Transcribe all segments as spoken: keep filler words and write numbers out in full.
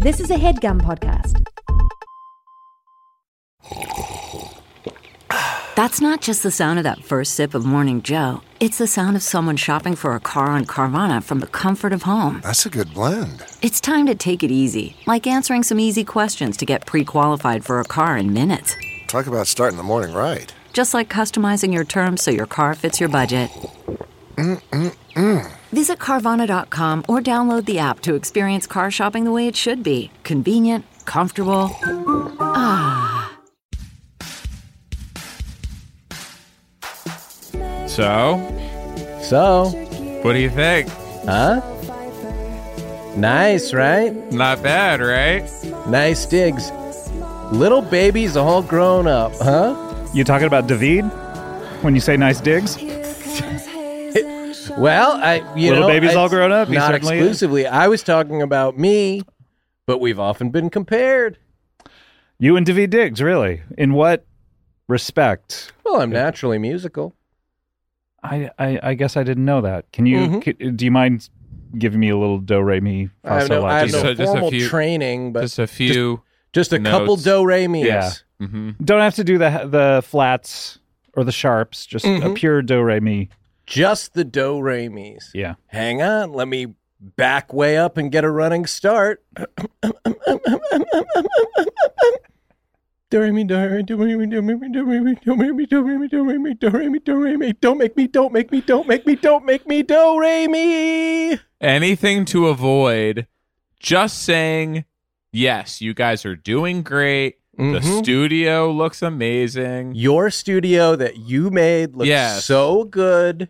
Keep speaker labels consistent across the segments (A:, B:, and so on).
A: This is a HeadGum podcast.
B: That's not just the sound of that first sip of Morning Joe. It's the sound of someone shopping for a car on Carvana from the comfort of home.
C: That's a good blend.
B: It's time to take it easy, like answering some easy questions to get pre-qualified for a car in minutes.
C: Talk about starting the morning right.
B: Just like customizing your terms so your car fits your budget.
C: Mm-mm-mm.
B: Visit Carvana dot com or download the app to experience car shopping the way it should be. Convenient, comfortable. Ah.
D: So,
E: So,
D: what do you think?
E: huh? Nice, right?
D: Not bad, right?
E: Nice digs. Little babies all grown up, huh?
F: You talking about David when you say nice digs?
E: Well, I you
F: Little
E: know,
F: babies
E: it's
F: all grown up? He
E: Not
F: certainly is.
E: exclusively. I was talking about me, but we've often been compared.
F: You and David Diggs, really? In what respect?
E: Well, I'm naturally musical.
F: I, I, I guess I didn't know that. Can you?
E: Mhm.
F: c- do you mind giving me a little do re mi fa
E: I have
F: sol
E: no,
F: la
E: I have
F: ti
E: no
F: do?
D: So just a
E: formal
D: few-
E: training, but
D: Just a few.
E: just a couple
D: notes.
E: do re mi's.
F: Yeah.
D: Mhm.
F: Don't have to do the the flats or the sharps. Just a
E: Mhm.
F: pure do re mi.
E: Just the do re mi's.
F: Yeah.
E: Hang on, let me back way up and get a running start. Do re mi, do re mi, do re mi, do re mi, do re mi, do re mi, do re mi, do re mi, do re mi, do re mi. Don't make me, don't make me, don't make me, don't make me, do re mi.
D: Anything to avoid just saying, yes, you guys are doing great. The
E: Mhm.
D: studio looks amazing.
E: Your studio that you made looks
D: Yes.
E: so good.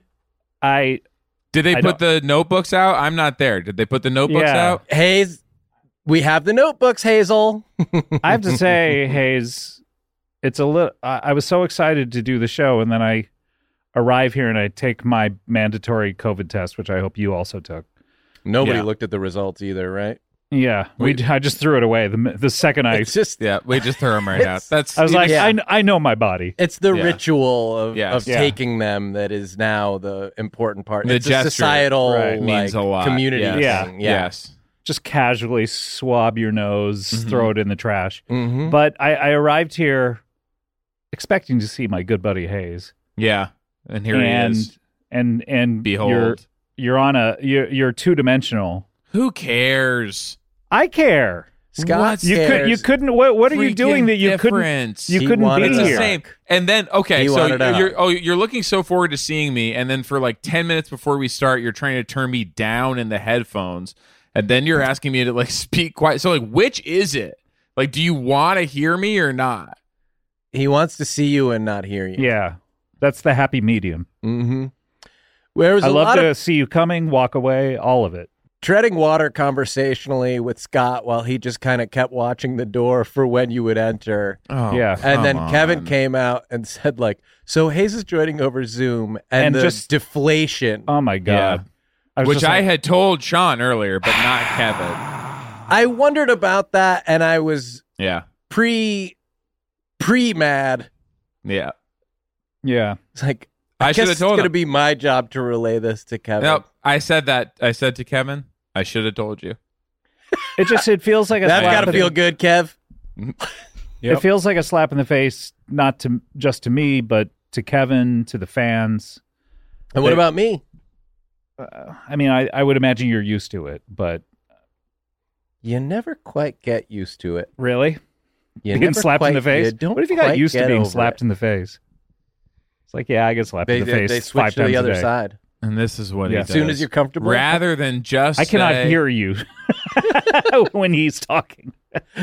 F: I
D: Did they
F: I
D: put the notebooks out? I'm not there. Did they put the notebooks
F: Yeah.
D: out?
E: Hayes, we have the notebooks, Hazel.
F: I have to say, Hayes, it's a little. I, I was so excited to do the show, and then I arrive here and I take my mandatory COVID test, which I hope you also took.
E: Nobody
D: Yeah.
E: looked at the results either, right?
F: Yeah, we. I just threw it away the mi- the second I.
E: It's just
D: Yeah, we just threw them right out.
E: It's-
D: That's
F: I was like,
E: Yeah.
F: I, kn- I know my body.
E: It's the
D: Yeah.
E: ritual of,
D: Yes.
E: of
F: Yeah.
E: taking them that is now the important part.
D: The
E: it's
D: gesture,
E: a societal
F: right,
E: like,
D: means a lot.
E: community
D: Yes.
F: Yeah.
E: thing. Yeah.
D: Yes.
F: Just casually swab your nose,
D: Mhm.
F: throw it in the trash.
E: Mhm.
F: But I, I arrived here expecting to see my good buddy Hayes,
D: Yeah. And here
F: and
D: he is.
F: and and
D: Behold.
F: you're you're on a you're you're two dimensional.
D: Who cares?
F: I care.
E: Scott
D: What?
F: You could
E: cares.
F: you couldn't. What what are you
D: Freaking
F: doing that you couldn't
D: difference.
F: you
E: He
F: couldn't
E: wanted
F: be
E: to-
D: It's
F: here?
D: the same. And then okay,
E: He
D: so
E: wanted out.
D: you're oh you're looking so forward to seeing me, and then for like ten minutes before we start, you're trying to turn me down in the headphones, and then you're asking me to like speak quiet. So like, which is it? Like, do you want to hear me or not?
E: He wants to see you and not hear you.
F: Yeah, that's the happy medium.
E: Mm-hmm. Whereas
F: I
E: a
F: love
E: lot
F: to
E: of
F: see you coming, walk away, all of it.
E: treading water conversationally with Scott while he just kind of kept watching the door for when you would enter.
D: Oh,
F: Yeah.
E: And then
D: come
E: Kevin
D: on.
E: came out and said, like, so Hayes is joining over Zoom, and,
F: And
E: the
F: just-
E: deflation.
F: Oh my god! I was
D: which
F: just
D: I
F: like,
D: had told Sean earlier, but not Kevin.
E: I wondered about that, and I was
D: Yeah,
E: pre pre mad.
D: yeah.
F: yeah.
E: It's like I,
D: I
E: guess
D: should have
E: it's
D: told
E: going to
D: him.
E: be my job to relay this to Kevin.
D: No, I said that. I said to Kevin, I should have told you.
F: It just it feels like a
E: That's
F: slap
E: got to
F: in
E: feel
F: the-
E: good, Kev.
F: It feels like a slap in the face, not to just to me, but to Kevin, to the fans.
E: And what
F: They-
E: about me?
F: Uh, I mean, I, I would imagine you're used to it, but
E: You never quite get used to it.
F: really,
E: You
F: being
E: never
F: slapped in
E: quite-
F: the face.
E: you don't
F: What if you got
E: quite
F: used to
E: get
F: being
E: over
F: slapped
E: it.
F: in the face? It's like, yeah, I get slapped
E: They,
F: in the
E: they,
F: face
E: they
F: five
E: switch to
F: times
E: the
F: a
E: other
F: day.
E: side.
D: And this is what
F: Yeah.
D: he
E: As
D: does.
E: soon as you're comfortable.
D: Rather than just
F: I cannot
D: say,
F: hear you when he's talking.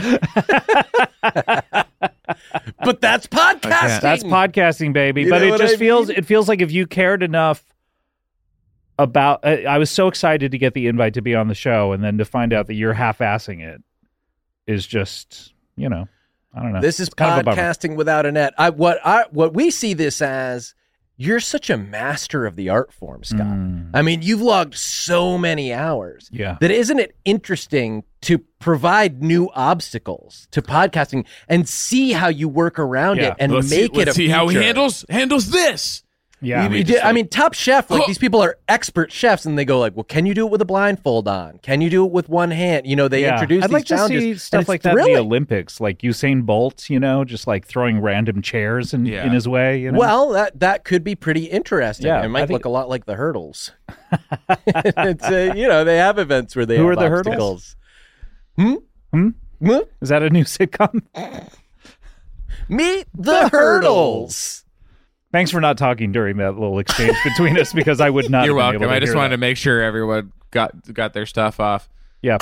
E: But that's podcasting.
F: That's podcasting, baby.
E: You
F: but
E: know
F: it
E: what
F: just
E: I
F: feels
E: mean?
F: it feels like if you cared enough about. I, I was so excited to get the invite to be on the show, and then to find out that you're half-assing it is just, you know, I don't know.
E: This is
F: It's kind of a bummer.
E: podcasting without a net. I what I what we see this as, you're such a master of the art form, Scott.
F: Mm.
E: I mean, you've logged so many hours.
F: Yeah.
E: That isn't it interesting to provide new obstacles to podcasting and see how you work around
F: Yeah.
E: it and
D: let's
E: make
D: see,
E: it
D: let's
E: a
D: see how he
E: feature.
D: handles handles this.
F: Yeah.
E: You-
D: we
E: you
D: just,
E: did- I
D: like-
E: mean, Top Chef, like these people are expert chefs, and they go like, "Well, can you do it with a blindfold on? Can you do it with one hand?" You know, they
F: Yeah.
E: introduce
F: I'd
E: these
F: like to
E: challenges,
F: see
E: and
F: stuff
E: it's
F: like that in the
E: thrilling.
F: Olympics, like Usain Bolt, you know, just like throwing random chairs in,
D: Yeah.
F: in his way. You know?
E: Well, that that could be pretty interesting.
F: Yeah,
E: it
F: I
E: might
F: think-
E: look a lot like the hurdles. It's uh, you know, they have events where they
F: Who
E: have
F: are the hurdles?
E: obstacles. Hmm?
F: Hmm?
E: Hmm?
F: Is that a new sitcom?
E: Meet the hurdles.
F: Thanks for not talking during that little exchange between us because I would not.
D: You're
F: have been
D: welcome.
F: able to
D: I just
F: hear
D: wanted
F: that.
D: to make sure everyone got got their stuff off.
F: Yeah.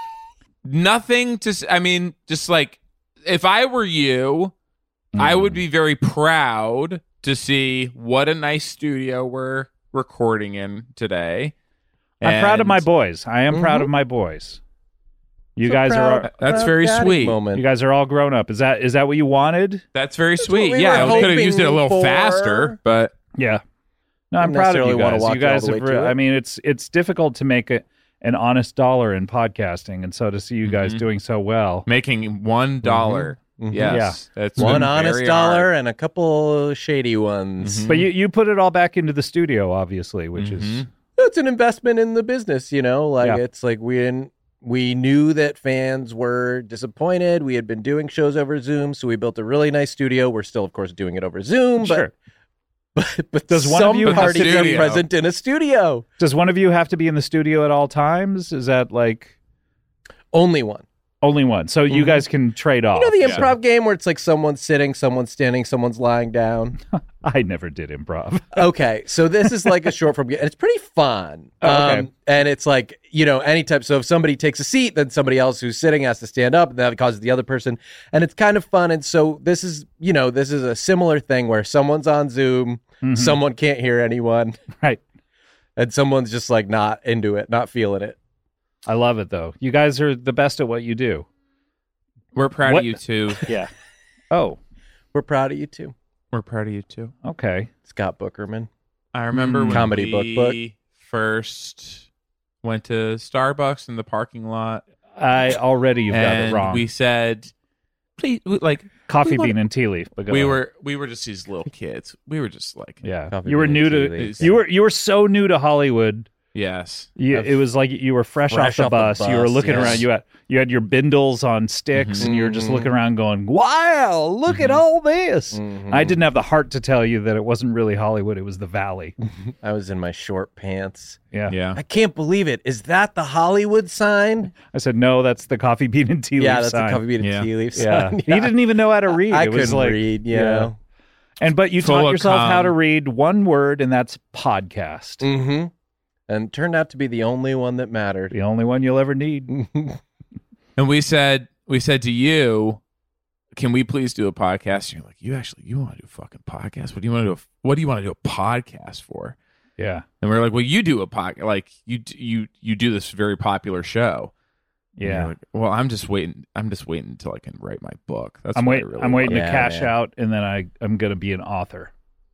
D: Nothing to. s- I mean, just like if I were you, I would be very proud to see what a nice studio we're recording in today.
F: I'm proud of my
D: And
F: boys. I am proud
E: Mhm.
F: of my boys. You
E: So
F: guys
E: proud-
F: are
D: That's
E: proud
D: very
E: daddy
D: sweet.
E: Moment.
F: you guys are all grown up. Is that is that what you wanted?
D: That's very
E: what
D: sweet.
E: we
D: Yeah,
E: were
D: we could have used it a
E: hoping
D: little
E: for.
D: faster, but
F: Yeah. No, I'm
E: Didn't
F: proud of
E: necessarily
F: you
E: wanna
F: guys.
E: walk
F: You
E: it all
F: guys
E: the
F: have.
E: way to
F: re-
E: it.
F: I mean, it's it's difficult to make a, an honest dollar in podcasting, and so to see you guys
D: Mhm.
F: doing so well.
D: making one dollar.
E: Mhm.
D: Yes, that's
E: One
D: been
E: honest
D: very
E: dollar
D: hard.
E: and a couple shady ones.
D: Mhm.
F: But you you put it all back into the studio, obviously, which is
D: Mhm.
E: It's an investment in the business, you know. Like
F: Yeah.
E: it's like we didn't, we knew that fans were disappointed. We had been doing shows over Zoom, so we built a really nice studio. We're still, of course, doing it over Zoom,
F: sure.
E: but but, but
F: Does one of
E: some
F: you have
E: parties
D: to-
E: are present in a studio.
F: Does one of you have to be in the studio at all times? Is that like
E: Only one.
F: only one? So you
E: Mhm.
F: guys can trade off.
E: You know the
D: yeah.
E: improv game where it's like someone's sitting, someone's standing, someone's lying down.
F: I never did improv.
E: Okay, so this is like a short form, and it's pretty fun.
F: Oh, okay.
E: Um, and it's like, you know, anytime. So if somebody takes a seat, then somebody else who's sitting has to stand up, and that causes the other person. And it's kind of fun. And so this is, you know, this is a similar thing where someone's on Zoom,
F: Mhm.
E: someone can't hear anyone,
F: Right.
E: and someone's just like not into it, not feeling it.
F: I love it though. You guys are the best at what you do.
D: We're proud
F: What-
D: of you too.
F: Yeah. Oh,
E: We're proud of you too,
D: We're proud of you too.
F: okay.
E: Scott Bookerman.
D: I remember
F: Mm.
D: when
E: Comedy
D: we
E: book book.
D: first went to Starbucks in the parking lot,
F: I already you've got
D: and
F: it wrong.
D: we said, "Please, we- like
F: Coffee
D: we wanna-
F: bean and tea leaf. But go
D: we
F: ahead.
D: were we were just these little kids. We were just like,
F: Yeah.
E: Coffee
F: You were
E: bean
F: new
E: and tea
F: to
E: leaves.
F: you were you were so new to Hollywood.
D: yes,
F: You,
E: Of-
F: it was like you were fresh,
E: fresh
F: off, the,
E: off the
F: bus. You were
E: bus,
F: looking
E: yes.
F: around. You had you had your bindles on sticks, and you were just
E: Mhm.
F: looking around, going, "Wow, look at
D: Mhm.
F: all this!"
E: Mhm.
F: I didn't have the heart to tell you that it wasn't really Hollywood; it was the Valley.
E: I was in my short pants.
F: Yeah.
D: yeah.
E: I can't believe it. Is that the Hollywood sign?
F: I said, "No, that's the coffee bean and tea
E: yeah,
F: leaf
E: that's
F: sign."
E: the coffee bean and
D: Yeah.
E: tea leaf
F: Yeah.
E: sign.
F: He didn't even know how to read.
E: I
F: it was
E: couldn't
F: like,
E: read, you
F: yeah.
E: know.
F: And but you
D: Full
F: taught
D: of
F: yourself how
D: cum.
F: to read one word, and that's podcast.
E: Mm-hmm. And turned out to be the only one that mattered.
F: The only one you'll ever need.
D: And we said we said to you, "Can we please do a podcast?" And you're like, "You actually you want to do a fucking podcast? What do you want to do? A, what do you want to do a podcast for?"
F: Yeah.
D: And we are like, "Well, you do a podcast. Like you d- you you do this very popular show." And you're
F: Yeah.
D: like, well, I'm just waiting. I'm just waiting until I can write my book. That's
F: I'm
D: what I
F: waiting.
D: really
F: I'm waiting
D: want.
F: to
E: Yeah,
F: cash
E: man.
F: out, and then I I'm gonna be an author.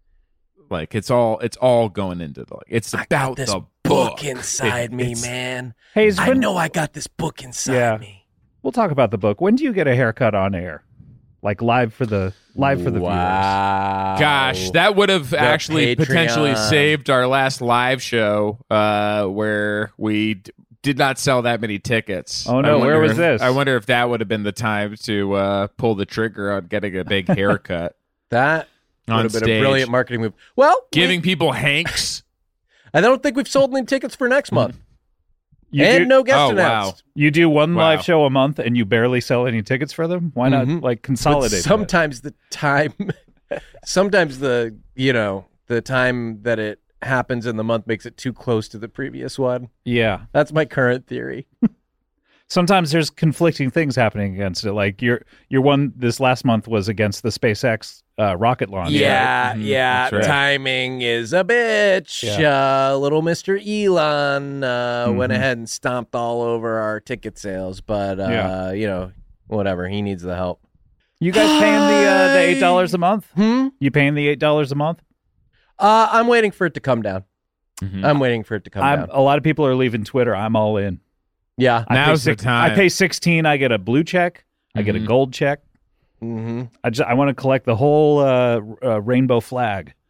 D: Like it's all it's all going into the like it's
E: I
D: about
E: got this
D: the
E: book
D: book
E: inside me,
D: It's-
E: man.
F: Hey, it's
E: I
F: been-
E: know I got this book inside
F: Yeah.
E: me.
F: We'll talk about the book. When do you get a haircut on air? Like live for the live for the viewers.
E: wow.
D: Gosh, that would have
E: The
D: actually potentially
E: Patreon.
D: saved our last live show, uh, where we d- did not sell that many tickets.
F: Oh,
D: I
F: no, where
D: wonder
F: was
D: if-
F: this?
D: I wonder if that would have been the time to uh, pull the trigger on getting a big haircut
E: That would
D: on
E: have been
D: stage,
E: a brilliant marketing move. Well,
D: giving
E: we,
D: people Hanks.
E: I don't think we've sold any tickets for next month.
F: You
E: and
F: do,
E: no guest
D: Oh,
E: announced.
F: you do one
D: Wow.
F: live show a month, and you barely sell any tickets for them. Why not
E: Mhm.
F: like
E: But
F: consolidate? that?
E: sometimes the time, sometimes the, you know, the time that it happens in the month makes it too close to the previous one.
F: Yeah.
E: That's my current theory.
F: Sometimes there's conflicting things happening against it. Like your your one this last month was against the SpaceX uh, rocket launch.
E: Yeah,
F: right?
D: Mhm,
E: yeah.
D: that's right.
E: Timing is a bitch. Uh, little Mister Elon uh, went
F: Mhm.
E: ahead and stomped all over our ticket sales, but uh,
F: Yeah.
E: you know, whatever. He needs the help.
F: You guys paying the uh, the eight dollars a month?
E: Hmm.
F: You paying the eight dollars a month?
E: Uh, I'm waiting for it to come down.
D: Mhm.
E: I'm waiting for it to come
F: I'm,
E: down.
F: a lot of people are leaving Twitter. I'm all in.
E: Yeah.
F: I pay
D: Now's the
F: six-
D: time.
F: I pay sixteen. I get a blue check. I get a
D: Mhm.
F: gold check.
E: Mm-hmm.
F: I just I want to collect the whole uh, uh, rainbow flag.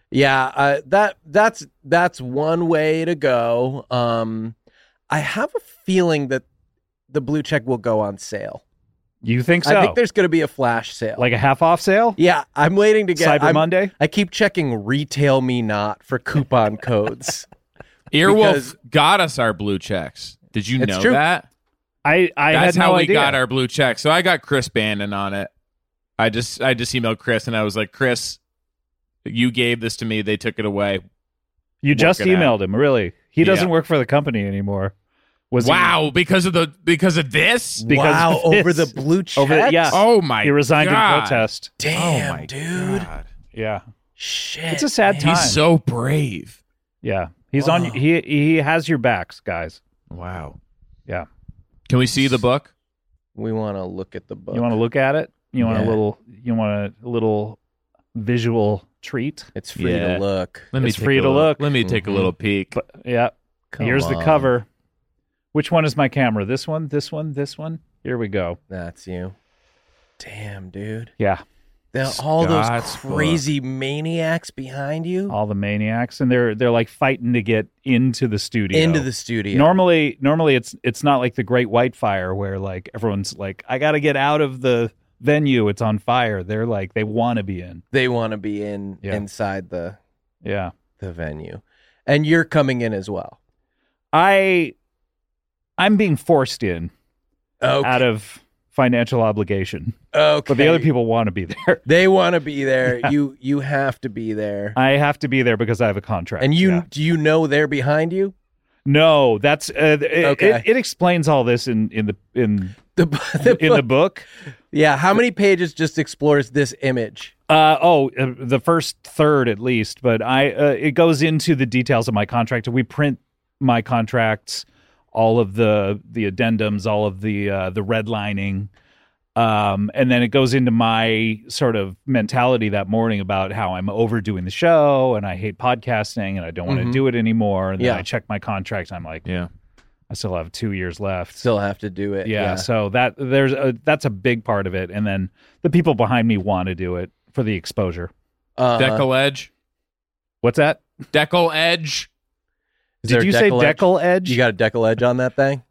E: Yeah, uh, that that's that's one way to go. Um, I have a feeling that the blue check will go on sale.
F: You think so?
E: I think there's going to be a flash sale,
F: like a half off sale.
E: Yeah, I'm waiting to get
F: Cyber
E: I'm-
F: Monday.
E: I keep checking Retail Me Not for coupon codes.
D: Earwolf
E: Because-
D: got us our blue checks. Did you
E: It's
D: know
E: true.
D: that?
F: I I
D: That's
F: had no
D: how we
F: idea.
D: got our blue check. So I got Chris Bannon on it. I just I just emailed Chris and I was like, Chris, you gave this to me. They took it away.
F: You just
D: Work it
F: emailed
D: out.
F: him, really? He doesn't
D: Yeah.
F: work for the company anymore. Was he-
D: Wow, because of the because of this?
F: Because
E: wow,
F: of
E: over the
F: this.
E: blue checks?
F: Over- yeah.
D: Oh my!
F: he resigned
D: God.
F: in protest.
E: Damn,
D: oh my
E: dude.
D: God.
F: Yeah,
E: Shit.
F: it's a sad
E: man.
F: time.
D: He's so brave.
F: yeah, he's on.
E: Wow.
F: He he has your backs, guys.
D: Wow.
F: Yeah.
D: Can we see the book?
E: We want to look at the book.
F: You want to look at it? You want
E: Yeah.
F: a little? You want a little visual treat?
E: It's free
D: Yeah.
E: to look.
D: Let me
F: It's
D: take
F: free
D: a
F: to
D: little-
F: look.
D: Let me take a
E: Mhm.
D: little peek.
F: But yeah,
E: Come
F: here's the
E: on.
F: cover. Which one is my camera? This one? This one? This one? Here we go.
E: That's you. Damn, dude.
F: Yeah,
E: The, all those
D: Scott's
E: crazy maniacs behind you
F: all the maniacs, and they're they're like fighting to get into the studio.
E: into the studio.
F: Normally, normally it's it's not like the Great White Fire where like everyone's like, I got to get out of the venue. It's on fire. They're like they want to be in.
E: They want to be in
F: Yeah.
E: inside the
F: Yeah,
E: the venue, and you're coming in as well.
F: I I'm being forced in
E: Okay.
F: out of financial obligation,
E: okay.
F: but the other people want to be there.
E: they want to be there.
F: Yeah.
E: You you have to be there.
F: I have to be there because I have a contract.
E: and you
F: Yeah.
E: do you know they're behind you?
F: No, that's uh, it,
E: Okay.
F: it, it explains all this in in the in
E: The, the
F: in the book.
E: yeah. How many pages just explores this image?
F: Uh, oh, uh, the first third at least, but I uh, it goes into the details of my contract. We print my contracts, all of the the addendums, all of the uh, the redlining, um, and then it goes into my sort of mentality that morning about how I'm overdoing the show and I hate podcasting and I don't want to
E: Mhm.
F: do it anymore. And then
E: Yeah.
F: I check my contract. And I'm like,
D: Yeah.
F: I still have two years left.
E: Still have to do it.
F: yeah,
E: Yeah.
F: so that there's a, that's a big part of it, and then the people behind me want to do it for the exposure.
E: Uh,
D: Deckle edge.
F: What's that?
D: Deckle edge.
E: is there
F: Did
E: a
F: you say
E: deckle edge?
F: deckle edge?
E: You got a deckle edge on that thing?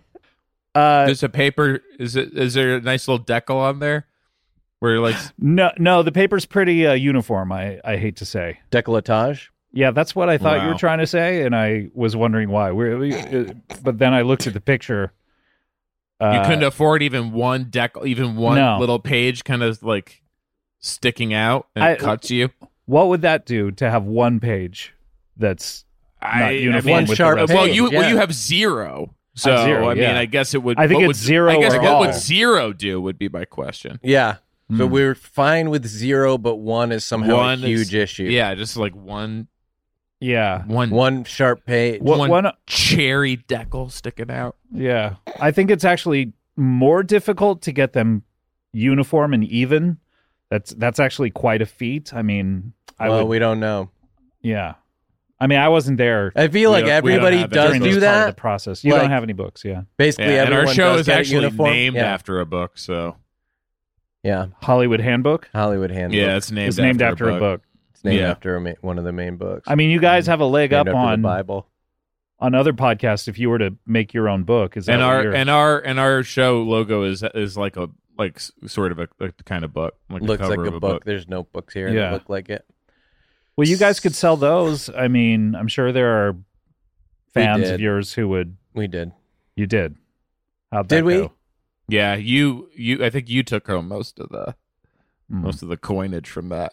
F: uh,
D: There's a paper. Is it? Is there a nice little deckle on there? Where you're like,
F: no, no, the paper's pretty uh, uniform. I, I hate to say.
E: Decolletage?
F: Yeah, that's what I thought you
D: Wow.
F: were trying to say, and I was wondering why. We're, we, uh, but then I looked at the picture. Uh,
D: you couldn't afford even one deckle, even one
F: No.
D: little page, kind of like sticking out, and
F: I-
D: it cuts you.
F: What would that do to have one page that's not uniform
E: One
F: with the
E: sharp
F: rest?
E: page.
D: well, you well
E: yeah.
D: you have zero. So
F: Uh, zero,
D: I mean,
F: yeah.
D: I guess it would.
F: I think
D: what
F: it's
D: would,
F: zero
D: I guess
F: or
D: what
F: all.
D: would zero do would be my question.
E: Yeah. So
F: Hmm.
E: we're fine with zero, but one is somehow
D: One
E: a
D: is-
E: huge issue.
D: Yeah, just like one,
F: Yeah.
D: one,
E: One sharp page.
F: What-
D: one
F: one-
D: cherry deckle sticking out.
F: Yeah. I think it's actually more difficult to get them uniform and even. That's that's actually quite a feat. I mean, I
E: well,
F: would,
E: we don't know.
F: yeah. I mean, I wasn't there
E: I feel like
D: don't- we don't
E: everybody
D: have it
E: does
F: during
E: do
F: this part of
E: that.
F: the process. You
E: Like-
F: don't have any books, yeah.
E: Basically,
D: Yeah, and
E: everyone
D: our show
E: does
D: is
E: get a
D: actually
E: uniform.
D: named
E: yeah.
D: after a book. So
E: Yeah,
F: Hollywood Handbook
E: Hollywood Handbook.
D: yeah, it's named
F: is named
D: after,
F: after a book.
E: It's named
D: Yeah.
E: after a ma- one of the main books.
F: I mean, you guys have a leg
E: named
F: up
E: after
F: on
E: the Bible.
F: on other podcasts if you were to make your own book. Is that
D: And
F: what
D: our
F: you're-
D: and our and our show logo is is like a like s- sort of a, a kind of book, like
E: Looks
D: a
E: like
D: cover
E: a
D: of a
E: book.
D: book.
E: There's no books here
F: Yeah.
E: that look like it.
F: well, you guys could sell those. I mean, I'm sure there are fans
E: did.
F: of yours who would.
E: We did.
F: You did. How'd
E: Did
F: that
E: we?
F: go?
D: Yeah, you you I think you took home most of the
F: Hmm.
D: most of the coinage from that.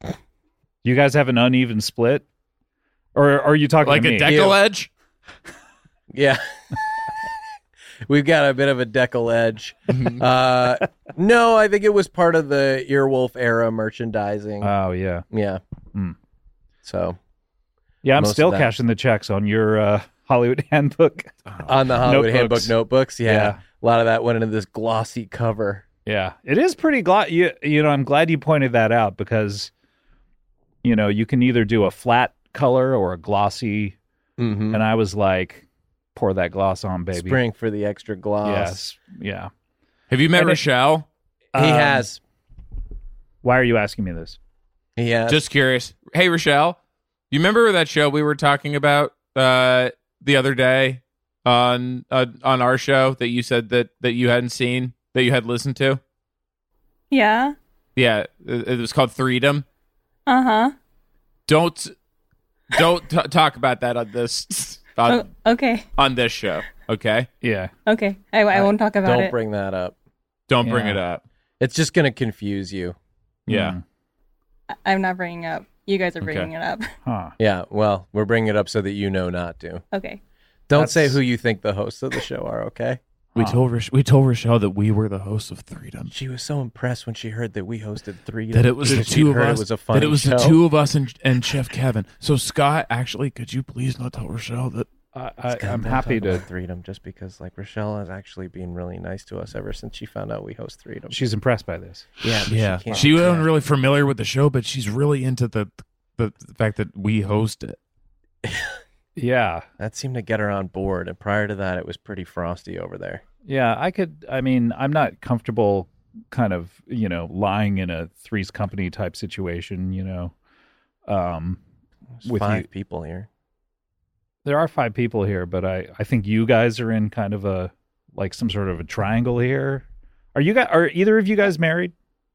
F: You guys have an uneven split, or are you talking
D: Like
F: to
D: a
F: me?
D: deckle edge?
E: Yeah. We've got a bit of a deckle edge.
D: Mm-hmm.
E: Uh, no, I think it was part of the Earwolf era merchandising.
F: Oh yeah,
E: yeah.
F: Hmm.
E: So
F: yeah. I'm
E: Most of
F: still
E: that.
F: cashing the checks on your uh, Hollywood Handbook.
E: on the Hollywood
F: Notebooks.
E: Handbook notebooks, yeah,
F: Yeah.
E: a lot of that went into this glossy cover.
F: Yeah, it is pretty gla- you you know, I'm glad you pointed that out because you know, you can either do a flat color or a glossy,
E: Mm-hmm.
F: and I was like, pour that gloss on, baby.
E: Spring for the extra gloss.
F: Yes. Yeah.
D: Have you met
F: And it-
D: Rochelle?
E: He
F: Um,
E: has.
F: Why are you asking me this?
E: Yeah.
D: Just curious. Hey, Rochelle, you remember that show we were talking about uh, the other day on uh, on our show that you said that, that you hadn't seen, that you had listened to?
G: Yeah.
D: Yeah, it, it was called Freedom.
G: Uh-huh.
D: Don't don't t- talk about that on this on,
G: Oh, okay.
D: on this show, okay?
F: Yeah.
G: Okay. I, I won't talk about
E: Don't
G: it.
E: bring that up.
D: Don't bring
F: Yeah.
D: it up.
E: It's just going to confuse you.
D: Yeah.
F: Mm.
G: I- I'm not bringing it up. You guys are bringing it up.
F: Huh.
E: Yeah, well, we're bringing it up so that you know not to.
G: Okay.
E: Don't say
F: That's-
E: who you think the hosts of the show are, okay?
D: We
F: Huh.
D: told Roch- we told Rochelle that we were the hosts of Freedom.
E: She was so impressed when she heard that we hosted three.
D: That it was the
E: because she'd
D: two of
E: heard
D: us.
E: It was a funny
D: that it was
E: show.
D: the two of us and, and Chef Kevin. So Scott, actually, could you please not tell Rochelle that?
F: I, I,
E: Scott,
F: I'm
E: don't
F: happy
E: talk
F: to.
E: about Freedom just because, like, Rochelle has actually been really nice to us ever since she found out we host Freedom.
F: She's impressed by this.
E: yeah, but
D: Yeah,
E: she, can't
D: she wasn't
E: yeah.
D: really familiar with the show, but she's really into the the, the fact that we host it.
F: Yeah.
E: That seemed to get her on board, and prior to that, it was pretty frosty over there.
F: Yeah, I could. I mean, I'm not comfortable kind of, you know, lying in a Three's Company type situation, you know. Um,
E: There's
F: with
E: five
F: you.
E: people here.
F: There are five people here, but I, I think you guys are in kind of a, like some sort of a triangle here. Are you guys, are either of you guys married?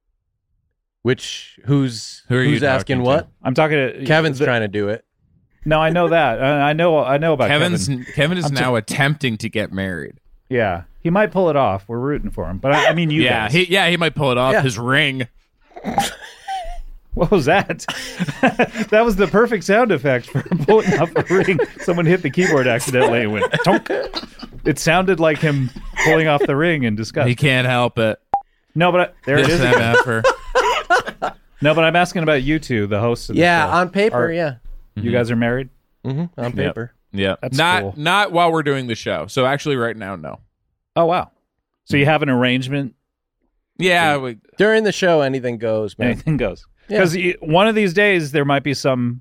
E: Which, who's,
D: Who are you
E: who's asking
D: talking
E: what?
D: to?
F: I'm talking to
E: Kevin's
F: the,
E: trying to do it.
F: No, I know that. I I know, I know about
D: Kevin's
F: Kevin.
D: Kevin is
F: I'm
D: now attempting to get married.
F: Yeah, he might pull it off. We're rooting for him, but I, I mean, you
D: yeah,
F: guys.
D: he yeah he might pull it off.
E: Yeah.
D: His ring.
F: What was that? That was the perfect sound effect for pulling off a ring. Someone hit the keyboard accidentally and went tonk. It sounded like him pulling off the ring in disgust.
D: He can't help it.
F: No, but I, there it
D: This
F: is.
D: M F er.
F: No, but I'm asking about you two, the hosts of the
E: Yeah,
F: show.
E: on paper,
F: Are-
E: yeah.
F: You guys are married?
E: Mm-hmm, on paper.
D: Yeah,
F: That's
D: not
F: cool.
D: not while we're doing the show. So actually, right now, no.
F: Oh, wow. So you have an arrangement?
D: Yeah, we,
E: During the show, anything goes, man.
F: Anything goes.
E: Yeah.
F: Because one of these days, there might be some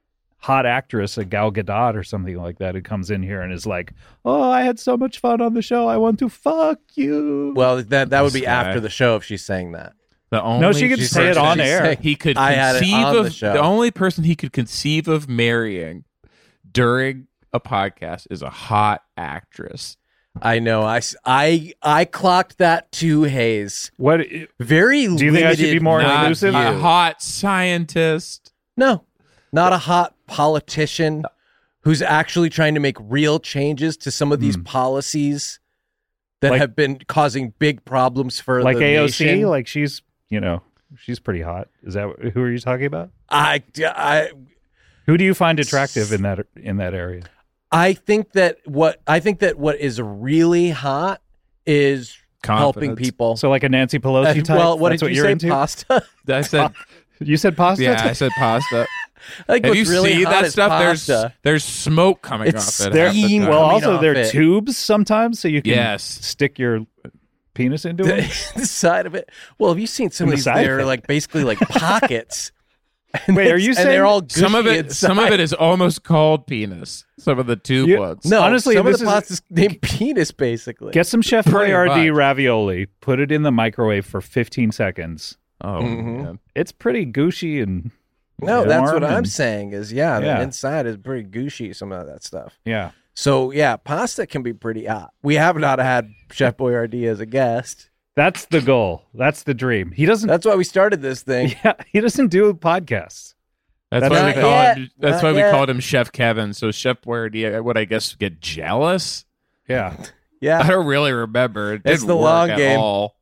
F: hot actress, a Gal Gadot or something like that, who comes in here and is like, oh, I had so much fun on the show. I want to fuck you.
E: Well, that that would be
D: This guy.
E: after the show if she's saying that.
D: the only
F: No, she could
E: she's
F: say it
E: saying-
F: on
E: she's
F: air.
E: saying-
D: he could
E: I had it
D: conceive
E: on
D: of
E: the show.
D: the only person he could conceive of marrying during a podcast is a hot actress.
E: I know. I, s- I, I clocked that too, Hayes.
F: What?
E: Very
F: Do you think I should be
E: limited
F: more
E: view.
D: Not
F: inclusive?
D: a hot scientist.
E: No, not a hot politician who's actually trying to make real changes to some of these
F: Hmm.
E: policies that
F: Like-
E: have been causing big problems for
F: Like
E: the
F: A O C?
E: nation.
F: Like she's, you know, she's pretty hot. Is that who are you talking about?
E: I, I,
F: Who do you find attractive in that in that area?
E: I think that what I think that what is really hot is helping
D: Confidence.
E: people.
F: So like a Nancy Pelosi
E: Uh,
F: type?
E: well, what
F: That's
E: did
F: what
E: you
F: you're
E: say?
F: into?
E: Pasta.
D: I said,
F: You said pasta?
D: yeah, I said pasta.
E: Like
D: Have
E: what's
D: you
E: really
D: seen
E: hot
D: that
E: is
D: stuff? There's
E: pasta.
D: there's smoke coming
E: It's
D: off it.
F: There,
D: half the
E: steam
D: time.
F: well,
E: coming
F: also
E: off
F: there are
E: it.
F: tubes sometimes, so you can
D: Yes.
F: stick your penis into it.
E: the side of it. Well, have you seen some
F: And
E: of
F: the
E: these?
F: side
E: They're
F: effect.
E: like basically like pockets. And
F: Wait, are
E: it's-
F: you
E: and
F: saying
E: they're all
D: some of
E: gushy
D: it some of
E: inside?
D: it is almost called penis. Some of the tube
F: You-
D: ones.
E: No,
F: Honestly,
E: some of
F: this
E: the
F: is-
E: pasta's named penis, basically.
F: Get some Chef
D: Pretty
F: Boyardee
D: much.
F: ravioli, put it in the microwave for fifteen seconds.
D: Oh
E: Mhm.
D: man.
F: It's pretty gushy and
E: no, that's what
F: warm
E: I'm
F: and-
E: saying. Is yeah,
F: Yeah.
E: the inside is pretty gushy. Some of that stuff.
F: Yeah.
E: So yeah, pasta can be pretty hot. We have not had Chef Boyardee as a guest.
F: That's the goal. That's the dream. He doesn't
E: That's why we started this thing.
F: yeah, he doesn't do podcasts.
D: That's
F: That's
D: why
E: not
D: we call
E: yet.
D: him. That's
E: Not
D: why we
E: yet.
D: called him Chef Kevin. So Chef Boyardee would I guess get jealous?
F: Yeah.
D: I
E: Yeah,
D: don't really remember. It
E: It's
D: didn't
E: the
D: work
E: long
D: at
E: game.
D: all.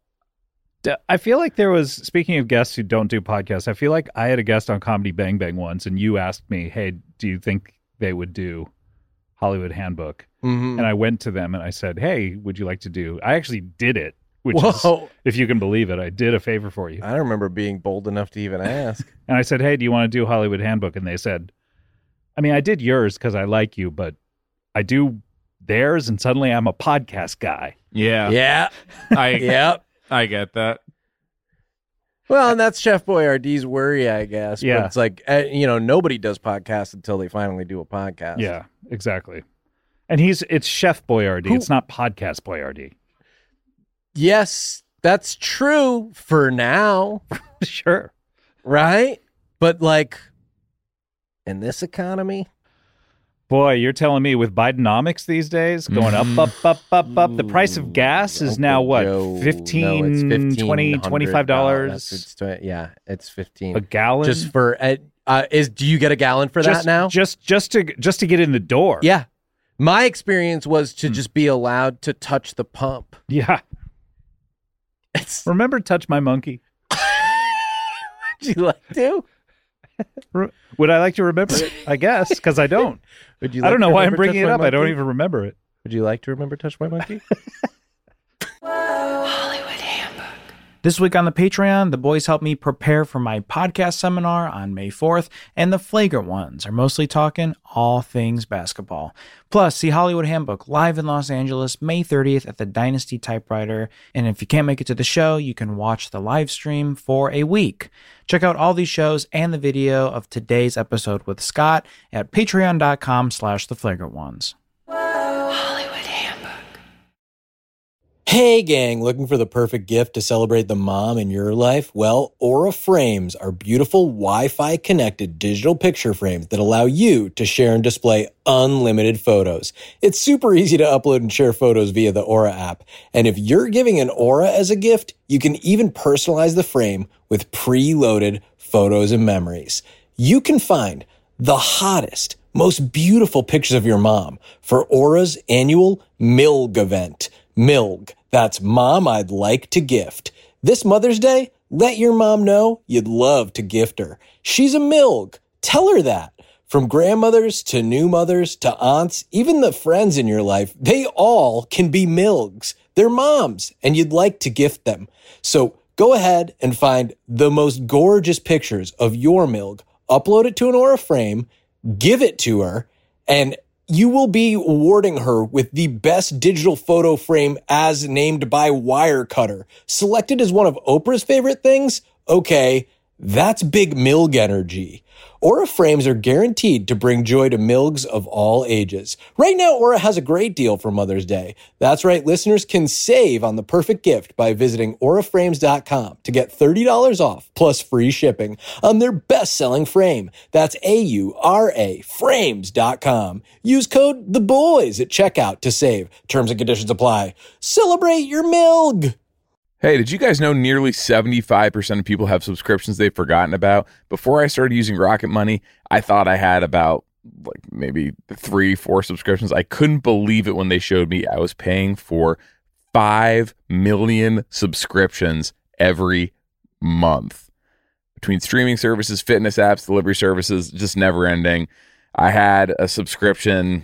F: D- I feel like there was, speaking of guests who don't do podcasts, I feel like I had a guest on Comedy Bang Bang once, and you asked me, hey, do you think they would do Hollywood Handbook?
E: Mhm.
F: And I went to them and I said, hey, would you like to do? I actually did it, which is,
E: Whoa.
F: if you can believe it, I did a favor for you.
E: I don't remember being bold enough to even ask.
F: And I said, hey, do you want to do Hollywood Handbook? And they said, I mean, I did yours because I like you, but I do theirs, and suddenly I'm a podcast guy.
D: Yeah.
E: yeah,
D: I
E: yep.
D: I get that.
E: Well, and that's Chef Boyardee's worry, I guess.
F: Yeah.
E: But it's like, uh, you know, nobody does podcasts until they finally do a podcast.
F: Yeah, exactly. And he's it's Chef Boyardee.
E: Who-
F: It's not podcast Boyardee.
E: Yes, that's true for now,
F: Sure.
E: right? But like in this economy,
F: Boy, you're telling me with Bidenomics these days, going up, up, up, up, up. The price of gas is now what?
E: Joe,
F: fifteen,
E: no, it's
F: twenty, twenty-five dollars
E: It's tw- yeah, it's fifteen
F: a gallon.
E: Just for uh, uh, is do you get a gallon for
F: just,
E: that now?
F: Just just to just to get in the door.
E: Yeah. My experience was to just be allowed to touch the pump.
F: Yeah.
E: It's
F: Remember Touch My Monkey?
E: Would you like to?
F: Would I like to remember it? I guess, because I don't.
E: Would you?
F: I
E: Like
F: don't know
E: to
F: why I'm
E: remember
F: bringing
E: Touch
F: it
E: My
F: up. I don't
E: Monkey?
F: even remember it.
E: Would you like to remember Touch My Monkey?
H: This week on the Patreon, the boys helped me prepare for my podcast seminar on May fourth, and the Flagrant Ones are mostly talking all things basketball. Plus, see Hollywood Handbook live in Los Angeles May thirtieth at the Dynasty Typewriter, and if you can't make it to the show, you can watch the live stream for a week. Check out all these shows and the video of today's episode with Scott at patreon.com slash the Flagrant Ones.
I: Hey gang, looking for the perfect gift to celebrate the mom in your life? Well, Aura Frames are beautiful Wi-Fi connected digital picture frames that allow you to share and display unlimited photos. It's super easy to upload and share photos via the Aura app. And if you're giving an Aura as a gift, you can even personalize the frame with preloaded photos and memories. You can find the hottest, most beautiful pictures of your mom for Aura's annual M I L G event. M I L G. That's Mom I'd Like to Gift. This Mother's Day, let your mom know you'd love to gift her. She's a M I L G. Tell her that. From grandmothers to new mothers to aunts, even the friends in your life, they all can be M I L Gs. They're moms, and you'd like to gift them. So go ahead and find the most gorgeous pictures of your M I L G, upload it to an Aura frame, give it to her, and you will be awarding her with the best digital photo frame as named by Wirecutter. Selected as one of Oprah's favorite things? Okay, that's big M I L G energy. Aura frames are guaranteed to bring joy to M I L Gs of all ages. Right now, Aura has a great deal for Mother's Day. That's right, listeners can save on the perfect gift by visiting aura frames dot com to get thirty dollars off plus free shipping on their best-selling frame. That's A U R A frames dot com. Use code THEBOYS at checkout to save. Terms and conditions apply. Celebrate your M I L G!
D: Hey, did you guys know nearly seventy-five percent of people have subscriptions they've forgotten about? Before I started using Rocket Money, I thought I had about like maybe three, four subscriptions. I couldn't believe it when they showed me I was paying for five million subscriptions every month. Between streaming services, fitness apps, delivery services, just never ending. I had a subscription.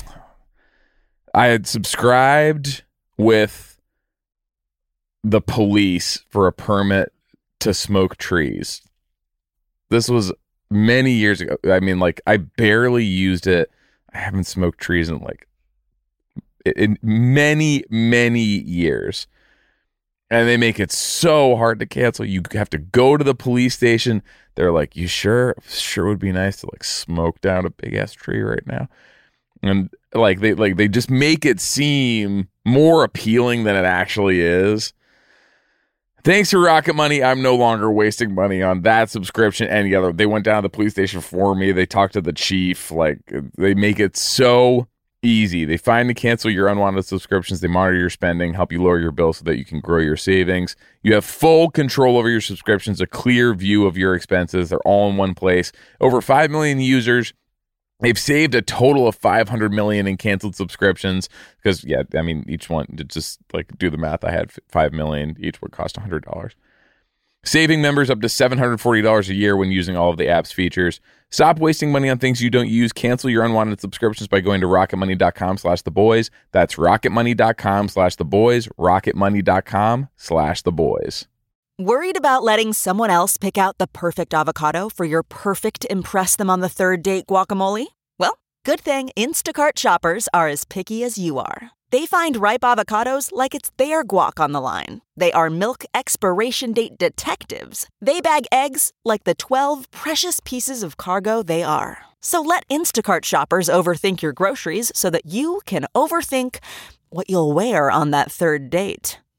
D: I had subscribed with the police for a permit to smoke trees. This was many years ago. I mean, like, I barely used it. I haven't smoked trees in like in many, many years. And they make it so hard to cancel. You have to go to the police station. They're like, you sure? Sure would be nice to like smoke down a big ass tree right now. And like they like they just make it seem more appealing than it actually is. Thanks to Rocket Money, I'm no longer wasting money on that subscription and the other. They went down to the police station for me. They talked to the chief. Like, they make it so easy. They find and cancel your unwanted subscriptions. They monitor your spending, help you lower your bill so that you can grow your savings. You have full control over your subscriptions, a clear view of your expenses. They're all in one place. Over five million users. They've saved a total of five hundred million in canceled subscriptions because, yeah, I mean, each one, to just like do the math, I had five million. Each would cost one hundred dollars. Saving members up to seven hundred forty dollars a year when using all of the app's features. Stop wasting money on things you don't use. Cancel your unwanted subscriptions by going to rocketmoney.com slash the boys. That's rocketmoney.com slash the boys. rocketmoney.com slash the boys.
J: Worried about letting someone else pick out the perfect avocado for your perfect impress them on the third date guacamole? Well, good thing Instacart shoppers are as picky as you are. They find ripe avocados like it's their guac on the line. They are milk expiration date detectives. They bag eggs like the twelve precious pieces of cargo they are. So let Instacart shoppers overthink your groceries so that you can overthink what you'll wear on that third date.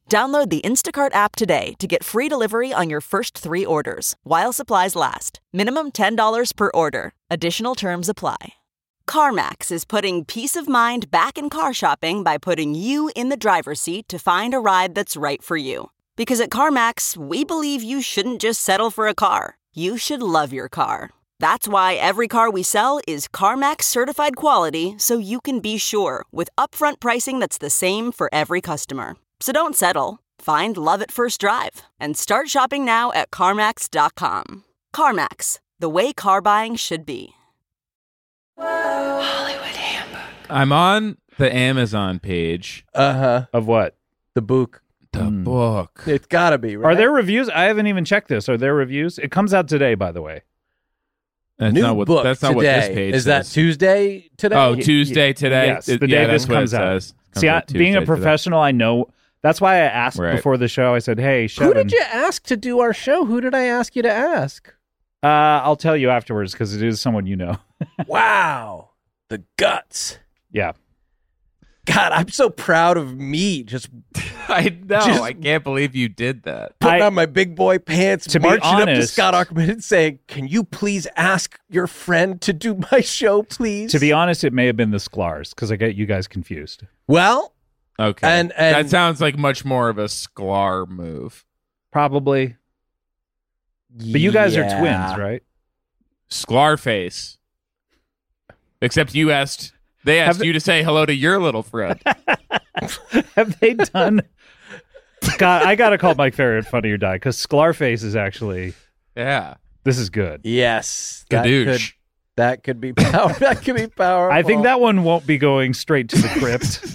J: Download the Instacart app today to get free delivery on your first three orders, while supplies last. Minimum ten dollars per order. Additional terms apply. CarMax is putting peace of mind back in car shopping by putting you in the driver's seat to find a ride that's right for you. Because at CarMax, we believe you shouldn't just settle for a car. You should love your car. That's why every car we sell is CarMax certified quality, so you can be sure with upfront pricing that's the same for every customer. So don't settle. Find love at first drive and start shopping now at CarMax dot com. CarMax, the way car buying should be.
D: Hollywood Handbook. I'm on the Amazon page.
E: Uh-huh.
F: Of what?
E: The book.
D: The mm. book.
E: It's gotta be, right?
F: Are there reviews? I haven't even checked this. Are there reviews? It comes out today, by the way.
D: That's
E: New
D: not what,
E: book
D: that's not
E: today.
D: what this page
E: is.
D: says.
E: That Tuesday today?
D: Oh, Tuesday today?
F: Yes, the
D: it,
F: day
D: yeah,
F: this
D: that's what
F: comes
D: it
F: out.
D: says.
F: See, I, being a professional, I know. That's why I asked
D: right.
F: before the show. I said, hey, Shevin.
E: Who did you ask to do our show? Who did I ask you to ask?
F: Uh, I'll tell you afterwards because it is someone you know.
E: Wow. The guts.
F: Yeah.
E: God, I'm so proud of me. Just
D: I know.
E: Just
D: I can't believe you did that.
E: Putting
F: I,
E: on my big boy pants,
F: to be
E: marching up to
F: honest-
E: Scott Ackerman and saying, can you please ask your friend to do my show, please?
F: To be honest, it may have been the Sklars because I get you guys confused.
E: Well,
D: Okay.
E: And- and-
D: that sounds like much more of a Sklar move.
F: Probably. But you guys
E: yeah.
F: are twins, right?
D: Sklar face. Except you asked, they asked
F: Have-
D: you to say hello to your little friend.
F: Have they done... God, I got to call Mike Ferrer at Funny or Die because Sklarface is actually...
D: Yeah.
F: This is good.
E: Yes. That
D: Gadoosh.
E: could, that could be power. That could be powerful.
F: I think that one won't be going straight to the crypt.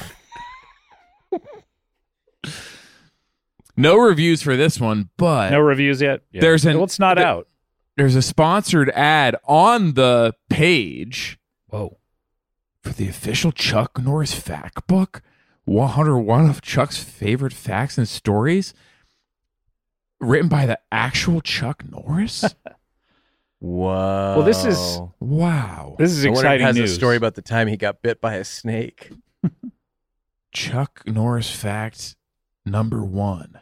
D: No reviews for this one, but
F: No reviews yet? Yeah.
D: There's an-
F: well, it's not
D: the-
F: out.
D: there's a sponsored ad on the page
F: Whoa.
D: for the official Chuck Norris fact book. one hundred one of Chuck's favorite facts and stories, written by the actual Chuck Norris.
E: Whoa.
F: Well, this is
D: Wow.
F: this is
E: I wonder if
F: exciting
E: it has
F: news.
E: a story about the time he got bit by a snake.
D: Chuck Norris fact number one.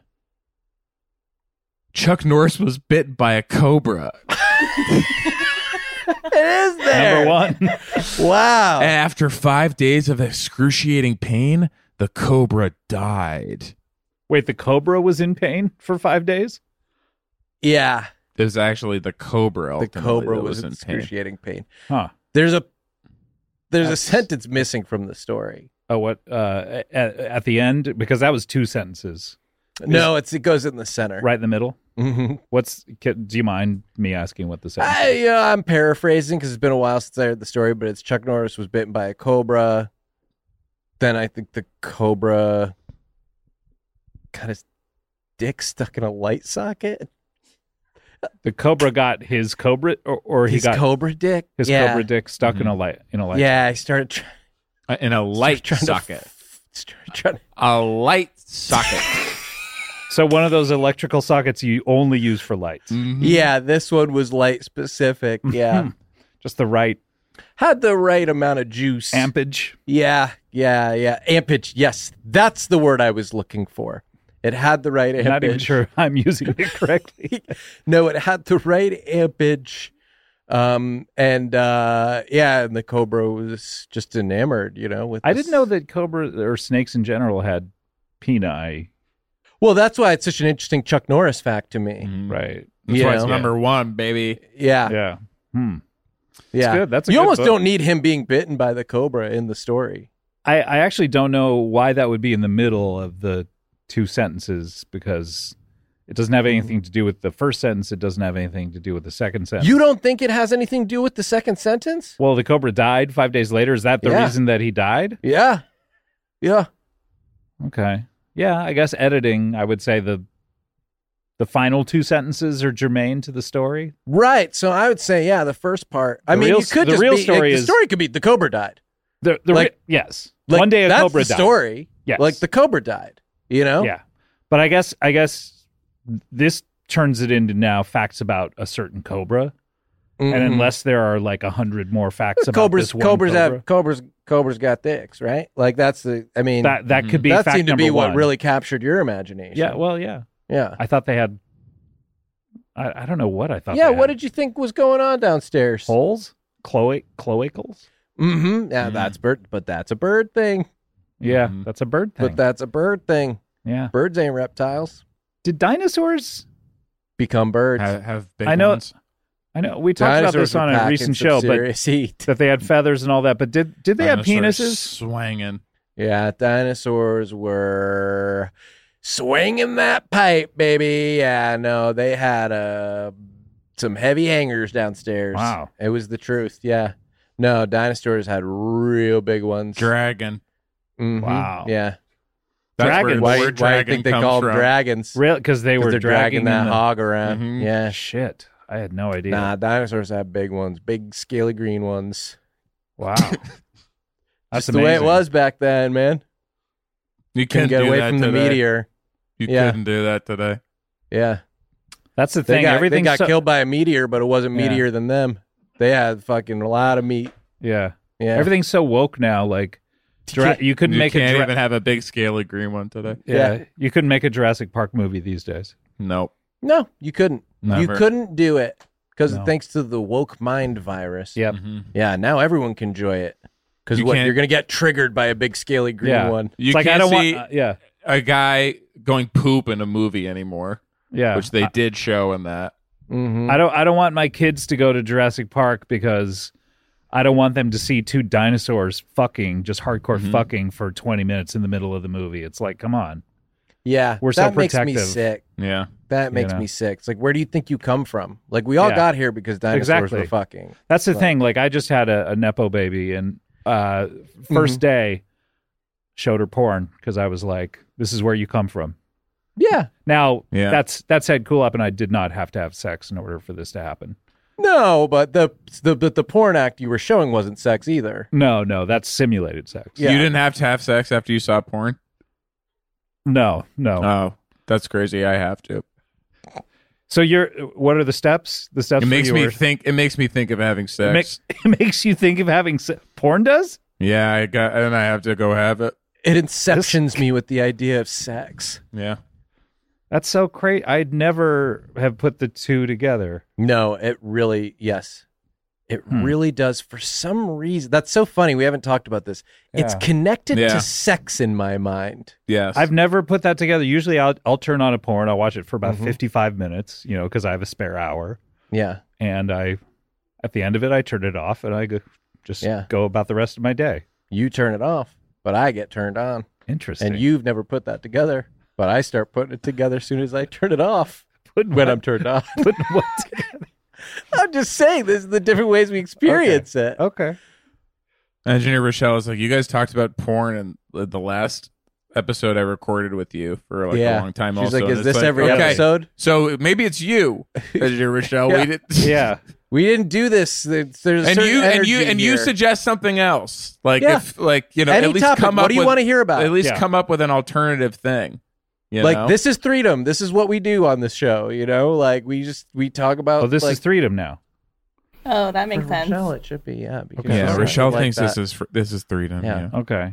D: Chuck Norris was bit by a cobra.
E: It is there.
F: Number one.
E: Wow.
D: And after five days of excruciating pain, the cobra died.
F: Wait, the Cobra was in pain for five days?
E: Yeah.
D: It was actually the cobra.
E: The
D: ultimately
E: cobra
D: that
E: was
D: in
E: in
D: pain.
E: excruciating pain.
F: Huh.
E: There's a there's
F: That's-
E: a sentence missing from the story.
F: Oh, what? Uh, at, at the end? Because that was two sentences.
E: No, it's it goes in the center.
F: Right in the middle?
E: Mm-hmm.
F: What's? Can, do you mind me asking what the sentence
E: I,
F: is?
E: uh, I'm paraphrasing because it's been a while since I heard the story, but it's Chuck Norris was bitten by a cobra. Then I think the cobra got his dick stuck in a light socket.
F: The Cobra got his Cobra, or, or he
E: His
F: got
E: cobra dick.
F: his
E: yeah.
F: Cobra dick stuck in a light in a light.
E: Yeah, I started trying.
D: Uh, In a light
E: trying to
D: socket.
E: Started trying to,
D: A light socket.
F: So one of those electrical sockets you only use for lights.
D: Mhm.
E: yeah, this one was light specific. Yeah,
F: Just the right
E: had the right amount of juice.
F: ampage.
E: Yeah, yeah, yeah. Ampage. Yes, that's the word I was looking for. It had the right ampage.
F: I'm not even sure I'm using it correctly.
E: No, it had the right ampage. Um, and uh, yeah, and the cobra was just enamored, you know. With
F: I
E: this-
F: didn't know that cobra or snakes in general had peni.
E: Well, that's why it's such an interesting Chuck Norris fact to me.
D: Mhm.
F: Right.
D: That's
E: You
D: why it's
E: know?
D: number one, baby.
E: Yeah,
F: Yeah. Hmm.
E: yeah.
F: good. That's a
E: you
F: good
E: almost
F: book.
E: don't need him being bitten by the cobra in the story.
F: I, I actually don't know why that would be in the middle of the two sentences because it doesn't have anything to do with the first sentence. It doesn't have anything to do with the second sentence.
E: You don't think it has anything to do with the second sentence?
F: Well, the Cobra died five days later. Is that the
E: Yeah.
F: reason that he died?
E: Yeah, yeah.
F: Okay. Yeah, I guess editing, I would say the the final two sentences are germane to the story.
E: Right. So I would say, yeah, the first part. I
F: The
E: mean,
F: real-
E: you could
F: the
E: just
F: real
E: be,
F: story
E: like,
F: is-
E: the story could be the cobra died.
F: The, the
E: Like-
F: re- yes.
E: Like,
F: One day a
E: that's
F: Cobra
E: the
F: died.
E: story.
F: Yes.
E: Like the cobra died. You know?
F: Yeah. But I guess I guess this turns it into now facts about a certain Cobra.
E: Mhm.
F: And unless there are like a hundred more facts about
E: cobras,
F: this one
E: cobras
F: Cobra,
E: have cobras. Cobras got dicks, right? Like that's the. I mean,
F: That that could be
E: that
F: fact
E: seemed to
F: number
E: be what
F: one.
E: really captured your imagination.
F: Yeah, well, yeah.
E: yeah,
F: I thought they had. I, I don't know what I thought.
E: yeah.
F: they
E: What
F: had.
E: did you think was going on downstairs?
F: holes? Cloac cloacals?
E: Mm-hmm. Yeah,
D: Mm.
E: that's bird, but that's a bird thing.
F: Yeah,
D: Mhm.
F: that's a bird thing.
E: But that's a bird thing.
F: yeah.
E: Birds ain't reptiles.
F: Did dinosaurs?
E: Become birds.
D: Have, have big
F: I know-
D: ones.
F: I know we talked about
E: Dinosaurs
F: this
E: were
F: on a
E: packing
F: recent
E: some
F: show, but
E: serious heat.
F: that they had feathers and all that. But did did they have
D: Dinosaurs
F: penises?
D: swanging.
E: Yeah, dinosaurs were swinging that pipe, baby. Yeah, no, they had uh, some heavy hangers downstairs.
F: Wow.
E: It was the truth. Yeah. No, dinosaurs had real big ones.
D: Dragon.
E: Mhm.
F: Wow.
E: Yeah.
D: That's
F: Dragons.
D: where,
E: Why,
D: where
E: why do
D: dragon
E: you think they
D: comes
E: called
D: from.
E: dragons?
F: Real because they
E: 'Cause
F: were
E: they're dragging, that
F: the-
E: hog around.
D: Mhm.
E: Yeah.
F: Shit, I had no idea.
E: Nah, dinosaurs have big ones, big scaly green ones.
F: Wow, that's
E: Just the way it
F: amazing.
E: was back then, man.
D: You
E: Couldn't
D: couldn't
E: get
D: do
E: away
D: that
E: from the
D: today.
E: meteor.
D: You
E: Yeah.
D: couldn't do that today.
E: Yeah.
F: That's the
E: They
F: thing.
E: got, they
F: Everything
E: got
F: so-
E: killed by a meteor, but it wasn't
F: Yeah.
E: meteor than them. They had fucking a lot of meat.
F: Yeah,
E: Yeah.
F: everything's so woke now. Like, Dra- you couldn't
D: You
F: make
D: can't
F: a Dra-
D: even have a big scaly green one today.
F: yeah,
E: Yeah.
F: you couldn't make a Jurassic Park movie these days.
D: Nope.
E: No, you couldn't. You
D: Never.
E: couldn't do it because
F: No.
E: thanks to the woke mind virus.
F: Yep.
D: Mhm.
E: Yeah, now everyone can enjoy it. Because
D: You
E: what
D: can't-
E: you're going to get triggered by a big scaly green
F: Yeah.
E: one.
D: You
F: It's like
D: can't
F: I don't
D: see
F: want. Uh, yeah,
D: a guy going poop in a movie anymore,
F: yeah.
D: which they
F: I,
D: did show in that.
E: Mm-hmm.
F: I don't. I don't want my kids to go to Jurassic Park because I don't want them to see two dinosaurs fucking, just hardcore
D: Mhm.
F: fucking for twenty minutes in the middle of the movie. It's like, come on.
E: Yeah,
F: We're so
E: that makes me
F: protective.
E: sick.
D: Yeah.
E: That makes
F: know?
E: me sick. It's like, where do you think you come from? Like, we all
F: Yeah.
E: got here because dinosaurs
F: Exactly.
E: were fucking.
F: That's the
E: Right.
F: thing. Like, I just had a, a nepo baby, and uh, first
E: Mm-hmm.
F: day showed her porn because I was like, "This is where you come from."
E: Yeah.
F: Now,
D: Yeah.
F: that's that said, Cool Up, and I did not have to have sex in order for this to happen.
E: No, but the the but the porn act you were showing wasn't sex either.
F: No, no, that's simulated sex.
E: Yeah.
D: You didn't have to have sex after you saw porn?
F: No, no.
D: Oh, that's crazy. I have to.
F: So you're. What are the steps? The steps.
D: It
F: for
D: makes
F: you
D: me
F: are-
D: think. It makes me think of having
F: It,
D: sex.
F: makes, it makes you think of having se- porn. Does
D: Yeah, I got, and I have to go have it.
E: It inceptions me with the idea of sex.
D: Yeah.
F: that's so crazy? I'd never have put the two together.
E: No, it really, yes. It
F: Hmm.
E: really does for some reason. That's so funny. We haven't talked about this. It's
F: Yeah.
E: connected
D: Yeah.
E: to sex in my mind.
D: Yes.
F: I've never put that together. Usually, I'll I'll turn on a porn. I'll watch it for about
E: Mhm.
F: fifty-five minutes. You know, because I have a spare hour,
E: Yeah.
F: and I, at the end of it, I turn it off and I go just
E: Yeah.
F: go about the rest of my day.
E: You turn it off, but I get turned on.
F: Interesting.
E: And you've never put that together, but I start putting it together as soon as I turn it off
F: put
E: when
F: what,
E: I'm turned on.
F: put what together?
E: I'm just saying, this is the different ways we experience it.
F: Okay.
D: Engineer Rochelle is like, you guys talked about porn in the- the last episode I recorded with you for like
E: Yeah.
D: a long time.
E: She's
D: also,
E: like,
D: And
E: is
D: it's
E: this every
D: okay,
E: episode?
D: So maybe it's you, Engineer Rochelle.
E: Yeah.
D: We did,
E: Yeah. We didn't do this. There's there's a
D: and
E: certain
D: you and you
E: energy
D: and you
E: here.
D: suggest something else. Like
E: Yeah.
D: if like you know,
E: Any
D: at least
E: topic.
D: come
E: What
D: up
E: do you
D: with,
E: want to hear about?
D: At least
F: Yeah.
D: come up with an alternative thing. You
E: like
D: know?
E: this is Freedom. This is what we do on this show. You know, like we just we talk about.
F: Oh, this
E: like,
F: is Freedom now.
G: Oh, that makes
E: for
G: sense.
E: Rochelle, it should be yeah. Because
F: Okay.
D: Yeah,
E: she's
D: Rochelle
E: like
D: thinks
E: that.
D: this is fr- this is Freedom.
E: Yeah.
D: Yeah.
F: Okay.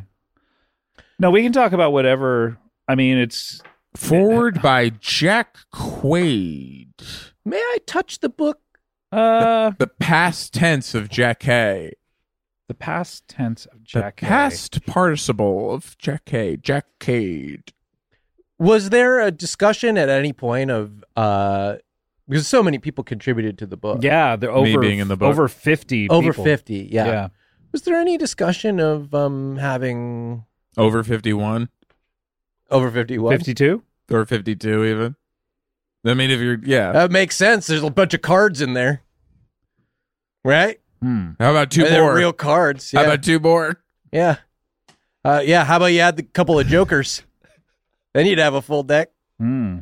F: No, we can talk about whatever. I mean, it's
D: Forward by Jack Quaid.
E: May I touch the book?
F: uh
D: The past tense of Jack Hay.
F: the past tense of Jack.
D: the
F: Hay.
D: past participle of Jack Hay. Jack Cade.
E: Was there a discussion at any point of uh because so many people contributed to the book?
F: Yeah, they're
D: Me
F: over
D: being in the book.
F: over fifty.
E: over
F: people.
E: fifty. Yeah.
F: Yeah.
E: Was there any discussion of um having
D: Over fifty-one
E: over fifty-one?
F: fifty-two.
D: or fifty-two even. I mean, if you're, yeah.
E: That makes sense. There's a bunch of cards in there, right?
F: Hmm.
D: How about two
E: They're
D: more?
E: real cards. Yeah.
D: How about two more?
E: yeah. Uh, yeah. How about you add the couple of jokers? Then you'd have a full deck.
F: Hmm.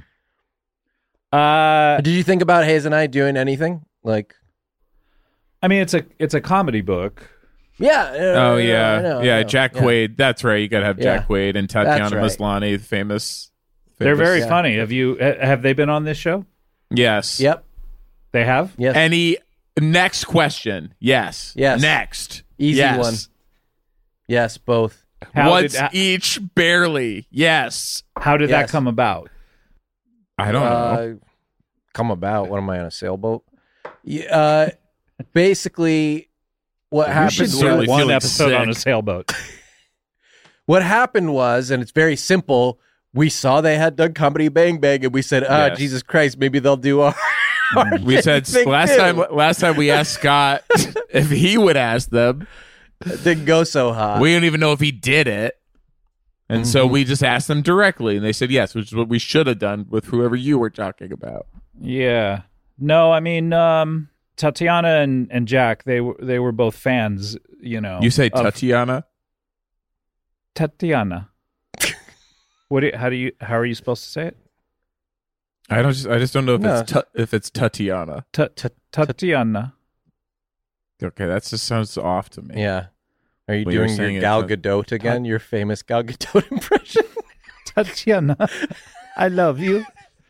F: Uh,
E: Did you think about Hayes and I doing anything like?
F: I mean, it's a it's a comedy book.
E: Yeah.
D: Oh,
E: uh,
D: yeah.
E: I know, I
D: yeah,
E: know.
D: Jack
E: Yeah.
D: Quaid. That's right. You got to have Jack
E: Yeah.
D: Quaid and Tatiana
E: That's right.
D: Maslany, famous.
F: They're
D: famous-
F: very
E: Yeah.
F: funny. Have you ha- have they been on this show?
D: Yes.
E: Yep.
F: They have.
E: Yes.
D: Any next question? Yes.
E: Yes.
D: Next.
E: Easy
D: Yes.
E: one. Yes, both.
F: How
D: Once
F: did, uh,
D: each, barely. Yes.
F: how did
E: Yes.
F: that come about?
D: I don't know.
E: Uh, come about. What am I on a sailboat? Yeah, uh, basically, what
D: You
E: happened
D: should
E: was
D: certainly
F: One
D: feeling
F: episode
D: sick.
F: on a sailboat.
E: what happened was, and it's very simple. We saw they had done Comedy Bang Bang, and we said, "Ah,
D: Yes.
E: Jesus Christ, maybe they'll do our." our
D: We said
E: thing
D: last
E: too."
D: time. Last time we asked Scott if he would ask them.
E: It didn't go so hot.
D: We don't even know if he did it, and so
E: Mm-hmm.
D: we just asked them directly, and they said yes, which is what we should have done with whoever you were talking about.
F: Yeah. No, I mean, um, Tatiana and, and Jack, they were they were both fans, you know.
D: You say
F: of
D: Tatiana?
F: Tatiana. What do you, how do you how are you supposed to say it?
D: I don't. Just, I just don't know if
E: No.
D: it's ta- if it's Tatiana.
F: Ta- ta- Tatiana.
D: Okay, that just sounds off to me.
E: Yeah. Are you
D: When you were
E: doing your
D: saying it,
E: Gal
D: but-
E: Gadot again? Your famous Gal Gadot impression?
F: Tatiana. I love you.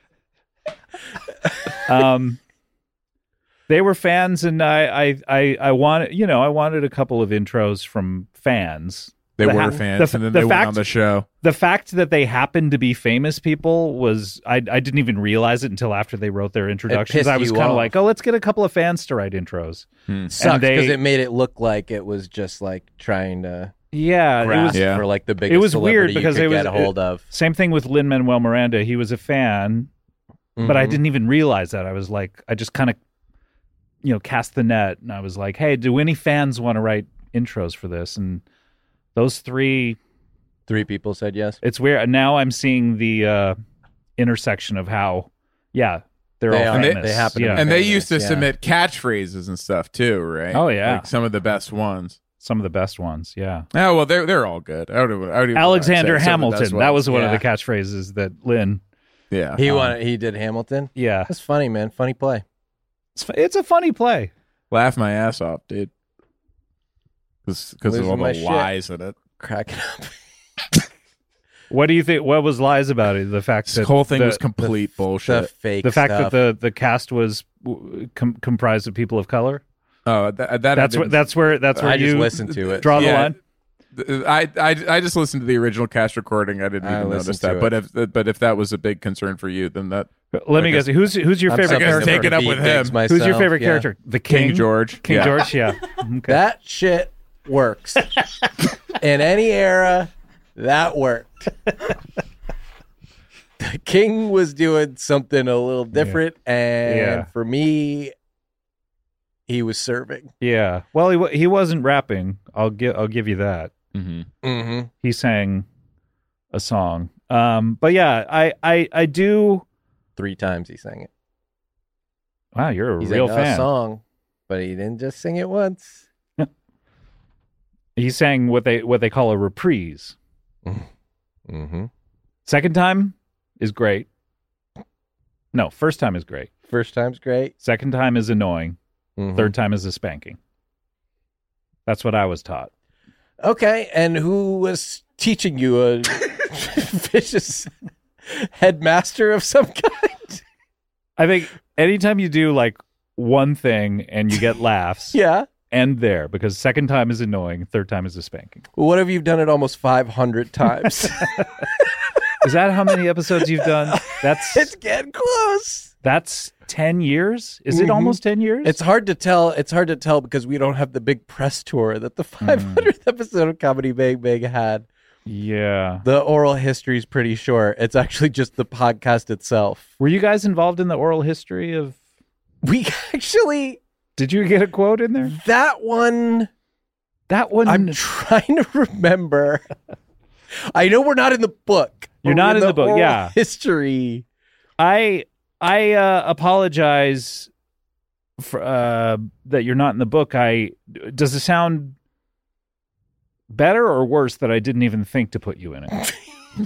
F: Um they were fans, and I, I, I, I wanted, you know, I wanted a couple of intros from fans.
D: They
F: The
D: were
F: ha-
D: fans,
F: the-
D: and then
F: the
D: they
F: fact-
D: went on the show.
F: The fact that they happened to be famous people was, I, I didn't even realize it until after they wrote their introductions.
E: pissed
F: I was
E: you
F: kind of
E: off.
F: like, oh, let's get a couple of fans to write intros.
E: Sucks
F: they-
E: because it made it look like it was just like trying to
F: Yeah, it
E: grasp
F: was
D: Yeah.
E: for like the biggest
F: it was
E: celebrity
F: weird
E: you
F: because
E: could
F: it was
E: get a hold
F: it-
E: of.
F: Same thing with Lin-Manuel Miranda. He was a fan, but I
E: Mhm.
F: didn't even realize that. I was like, I just kind of, you know, cast the net, and I was like, hey, do any fans want to write intros for this? And those three,
E: Three people said yes.
F: it's weird. Now I'm seeing the uh, intersection of how, yeah, they're
E: They
F: all
E: are.
F: famous.
E: They happen to
F: yeah.
E: be
D: And they
E: famous,
D: used to
E: yeah.
D: submit catchphrases and stuff too, right?
F: Oh, yeah.
D: like some of the best ones.
F: Some of the best ones, yeah.
D: Oh well, they're they're all good. I don't, I don't even
F: Alexander
D: say some of the best
F: Hamilton. That was
D: ones.
F: one
E: Yeah.
F: of the catchphrases that Lynn.
D: Yeah.
E: He
F: Um,
E: wanted. He did Hamilton.
F: Yeah,
E: That's funny, man. Funny play.
F: it's, it's a funny play.
D: Laugh my ass off, dude. Because of
E: Losing
D: all
E: my
D: the
E: shit.
D: lies in it.
E: Cracking up.
F: What do you think? What was lies about it? The fact
D: This
F: that
D: whole thing
F: the,
D: was complete
E: The
D: bullshit.
E: fake.
F: the fact
E: stuff.
F: that the the cast was w- com- comprised of people of color.
D: Oh, that, that
F: That's
D: I
F: what.
D: didn't-
F: That's where. That's where
E: I
F: you
E: just listened to it.
F: draw the
D: Yeah.
F: line.
D: I, I I just listened to the original cast recording. I didn't
E: I
D: even
E: listened
D: notice
E: to
D: that.
E: it.
D: But if but if that was a big concern for you, then that
F: Let me
D: I
F: guess.
D: guess-
F: Who's who's your
E: I'm
F: favorite
E: something
D: guess
F: character?
D: take it
E: to
D: up
E: beat
D: with
E: gigs
D: him.
F: Who's your
E: myself,
F: favorite
E: yeah.
F: character? The
D: King,
F: King,
D: George.
F: King
D: yeah.
F: George. Yeah. Okay.
E: That shit works. In any era, that worked. The King was doing something a little different, and
F: Yeah.
E: for me, he was serving.
F: Yeah. Well, he wa- he wasn't rapping. I'll give I'll give you that.
D: Mm-hmm.
E: Mm-hmm.
F: He sang a song. Um. But yeah, I I I do.
E: Three times he sang it.
F: Wow, you're a
E: He
F: real
E: sang
F: fan.
E: a song, but he didn't just sing it once.
F: He sang what they what they call a reprise.
E: Mm-hmm.
F: Second time is great. No, first time is great.
E: First time's great.
F: Second time is annoying.
E: Mhm.
F: Third time is a spanking. That's what I was taught.
E: Okay, and who was teaching you a vicious headmaster of some kind?
F: I think anytime you do like one thing and you get laughs,
E: Yeah.
F: end there, because second time is annoying, third time is a spanking.
E: Well, what if you've done it almost five hundred times?
F: Is that how many episodes you've done? That's
E: It's getting close.
F: that's ten years? Is it
E: Mhm.
F: almost ten years?
E: It's hard to tell. It's hard to tell because we don't have the big press tour that the five hundredth episode of Comedy Bang Bang had.
F: Yeah.
E: The oral history is pretty short. It's actually just the podcast itself.
F: Were you guys involved in the oral history of
E: We actually,
F: Did you get a quote in there?
E: that one,
F: That one
E: I'm trying to remember. I know we're not in the book.
F: You're
E: We're
F: not in the book,
E: oral
F: yeah.
E: History.
F: I I uh, apologize for uh, that you're not in the book. I does it sound better or worse that I didn't even think to put you in it?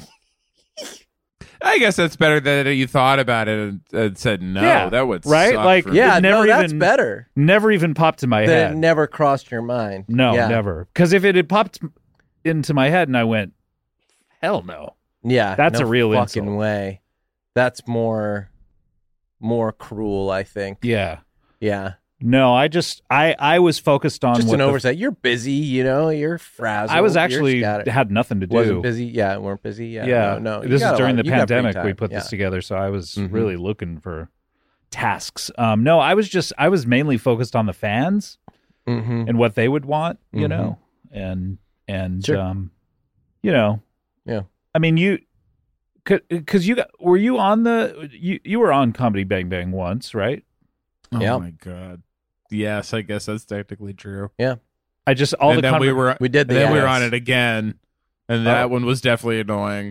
D: I guess that's better that you thought about it and, and said no.
F: Yeah,
D: that would
F: right?
D: suck
F: Like,
D: for me.
E: Yeah,
F: It never
E: no, that's
F: even-
E: better.
F: Never even popped in my
E: That
F: head.
E: it never crossed your mind.
F: No,
E: yeah.
F: never. Because if it had popped into my head and I went, hell no.
E: Yeah,
F: That's
E: no
F: a real
E: fucking
F: insult.
E: way. That's more, more cruel. I think.
F: Yeah.
E: Yeah.
F: No, I just I I was focused on
E: Just
F: what
E: an
F: the-
E: oversight. You're busy, you know. You're frazzled.
F: I was
E: you're
F: actually
E: scattered.
F: had nothing to do.
E: Wasn't busy. Yeah, weren't busy. Yeah,
F: Yeah,
E: no. no. You
F: This
E: got
F: is
E: a
F: during
E: lot-
F: the
E: you got free
F: pandemic we
E: time.
F: put
E: Yeah.
F: this together, so I was
E: Mhm.
F: really looking for tasks. Um, no, I was just I was mainly focused on the fans
E: Mhm.
F: and what they would want, you
E: Mhm.
F: know, and and
E: Sure.
F: um, you know,
E: Yeah.
F: I mean, you because you got were you on the you you were on Comedy Bang Bang once, right?
D: Oh
E: Yeah.
D: my god. Yes, I guess that's technically true.
F: I just all
D: and
F: the
D: then
F: conver-
D: we were
E: We did
D: and
E: the
D: then we were
E: ads.
D: on it again, and that
F: Oh.
D: one was definitely annoying.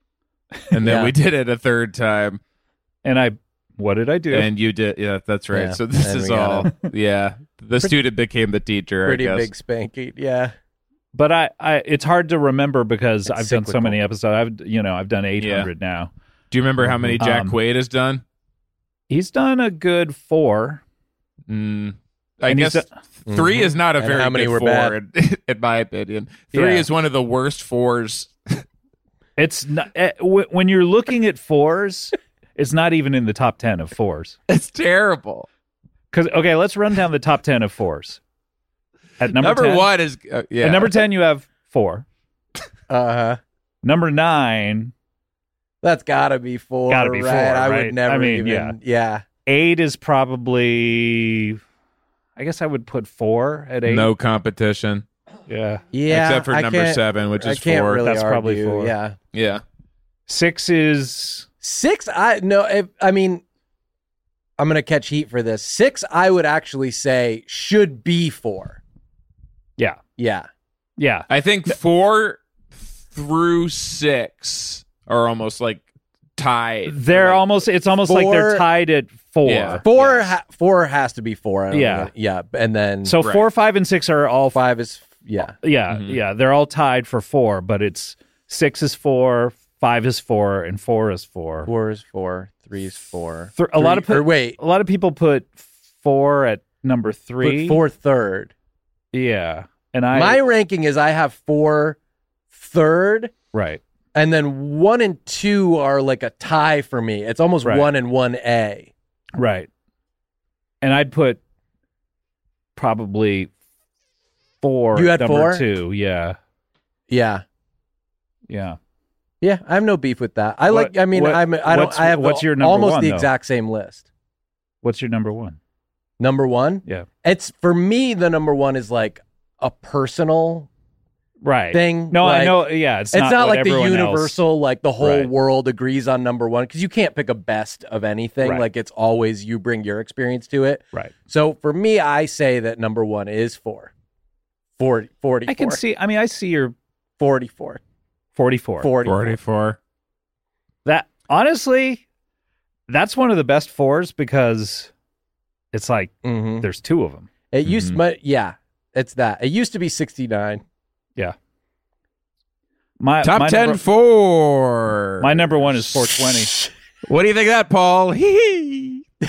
D: And then
E: Yeah.
D: we did it a third time,
F: and I what did I do?
D: and you did. Yeah, that's right.
E: Yeah,
D: So this
E: and
D: is
E: we got
D: all. Yeah, the student became the teacher.
E: Pretty
D: I guess.
E: big spanking. Yeah.
F: But I, I it's hard to remember because
E: It's
F: I've done so
E: cyclical.
F: many episodes. I've you know I've done eight hundred now.
D: Do you remember how many Jack
F: Um,
D: Quaid has done?
F: He's done a good four.
D: Mm, I
F: and he's
D: guess
F: done-
D: three
E: Mhm.
D: is not a
E: And
D: very
E: how many
D: good
E: were
D: four,
E: bad?
D: in, in my opinion. Three
F: Yeah.
D: is one of the worst fours.
F: It's not eh, w- when you're looking at fours, it's not even in the top ten of fours.
D: It's terrible.
F: Because okay, let's run down the top ten of fours. At number,
D: Number
F: ten,
D: one is uh, yeah.
F: At number ten, you have four.
E: Uh huh.
F: Number nine,
E: That's gotta be four.
F: Gotta be
E: right?
F: four,
E: I
F: right?
E: would never
F: I mean,
E: even.
F: yeah.
E: Yeah.
F: eight is probably. I guess I would put four at eight.
D: no competition
F: Yeah.
E: Yeah.
D: except for
E: I
D: number
E: can't-
D: seven, which
E: I
D: is
E: can't
D: four.
E: really
F: That's probably
E: argue.
F: four.
E: Yeah.
D: Yeah.
F: Six is
E: Six. I no. If, I mean, I'm gonna catch heat for this. Six. I would actually say should be four.
F: yeah,
E: Yeah.
F: yeah.
D: I think four through six are almost like tied.
F: They're
D: Like,
F: almost. It's almost like they're
E: four-
F: tied at four.
D: Yeah.
E: Four.
D: Yes.
E: Ha- four has to be four. I don't
F: Yeah.
E: think- yeah. And then
F: So
D: Right.
F: four, five, and six are all
E: five is yeah.
F: Yeah,
D: Mhm.
F: yeah, they're all tied for four, but it's six is four, five is four, and four is four.
E: Four is four. Three is four.
F: Th- a lot of
E: Three-
F: put,
E: or wait.
F: a lot of people put four at number
E: Put
F: three.
E: four third.
F: Yeah, and I
E: My ranking is I have four third,
F: right.
E: and then one and two are like a tie for me. It's almost
F: Right.
E: one and one A.
F: Right. And I'd put probably four
E: You
F: at
E: had
F: number
E: four?
F: two. Yeah.
E: Yeah.
F: Yeah.
E: Yeah, I have no beef with that. I
F: What-
E: like. I mean,
F: what-
E: I'm. I don't.
F: what's-
E: I have
F: what's
E: the-
F: your number
E: almost
F: one,
E: the
F: though?
E: exact same list.
F: What's your number one?
E: Number one.
F: Yeah.
E: It's for me. The number one is like a personal
F: Right.
E: thing.
F: No, I
E: like-
F: know. Yeah. It's,
E: It's, not,
F: what
E: like the
F: everyone else-
E: universal, like the whole
F: Right.
E: world agrees on number one, because you can't pick a best of anything.
F: Right.
E: Like it's always you bring your experience to it.
F: Right.
E: So for me, I say that number one is four. forty, forty-four.
F: I can see, I mean, I see your
E: forty-four.
F: forty-four.
E: forty-four.
D: forty-four.
F: That honestly, that's one of the best fours because it's like
E: Mhm.
F: there's two of them.
E: It used,
D: Mhm.
E: but yeah, it's that. It used to be sixty-nine.
F: Yeah. My
D: Top
F: my
D: ten
F: number,
D: four.
F: my number one is four twenty.
D: What do you think of that, Paul? Hee hee.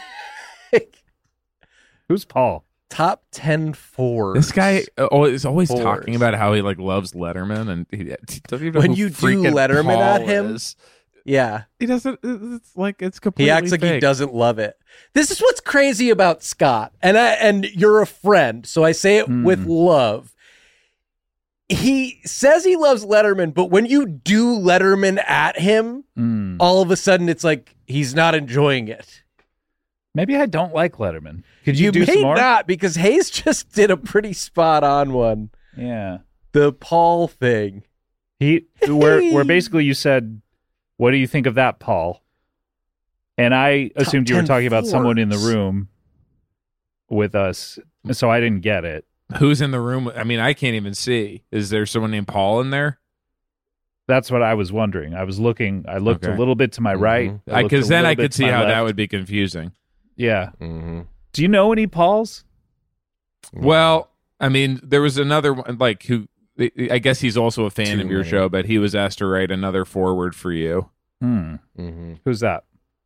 F: Who's Paul?
E: Top ten fours.
D: This guy uh, oh, is always
E: Fours.
D: talking about how he like loves Letterman, and he, he doesn't even know
E: When
D: who
E: you do
D: freaking
E: Letterman
D: Paul
E: at him,
D: is.
E: Yeah.
D: He doesn't. It's like it's completely.
E: He acts like he
D: fake.
E: doesn't love it. This is what's crazy about Scott. And I, and you're a friend, so I say it
F: Hmm.
E: with love. He says he loves Letterman, but when you do Letterman at him,
F: Mm.
E: all of a sudden it's like he's not enjoying it.
F: Maybe I don't like Letterman. Could you,
E: You,
F: do
E: may
F: some more?
E: not, because Hayes just did a pretty spot on one.
F: Yeah.
E: The Paul thing.
F: He where where basically you said, "What do you think of that, Paul?" And I assumed you were
E: ten
F: talking about someone in the
E: fours.
F: room with us, so I didn't get it.
D: Who's in the room? I mean, I can't even see. Is there someone named Paul in there?
F: That's what I was wondering. I was looking. I looked
D: Okay.
F: a little bit to my right.
E: Mhm.
F: I looked
D: Because
F: a
D: then
F: little
D: I
F: bit
D: could
F: to
D: see
F: my
D: how that
F: left.
D: would be confusing.
F: Yeah.
E: Mm-hmm.
F: Do you know any Pauls?
D: Well, I mean, there was another one, like, who, I guess he's also a fan
E: Too
D: of your
E: many.
D: show, but he was asked to write another forward for you.
F: Hmm.
E: Mm-hmm.
F: Who's that?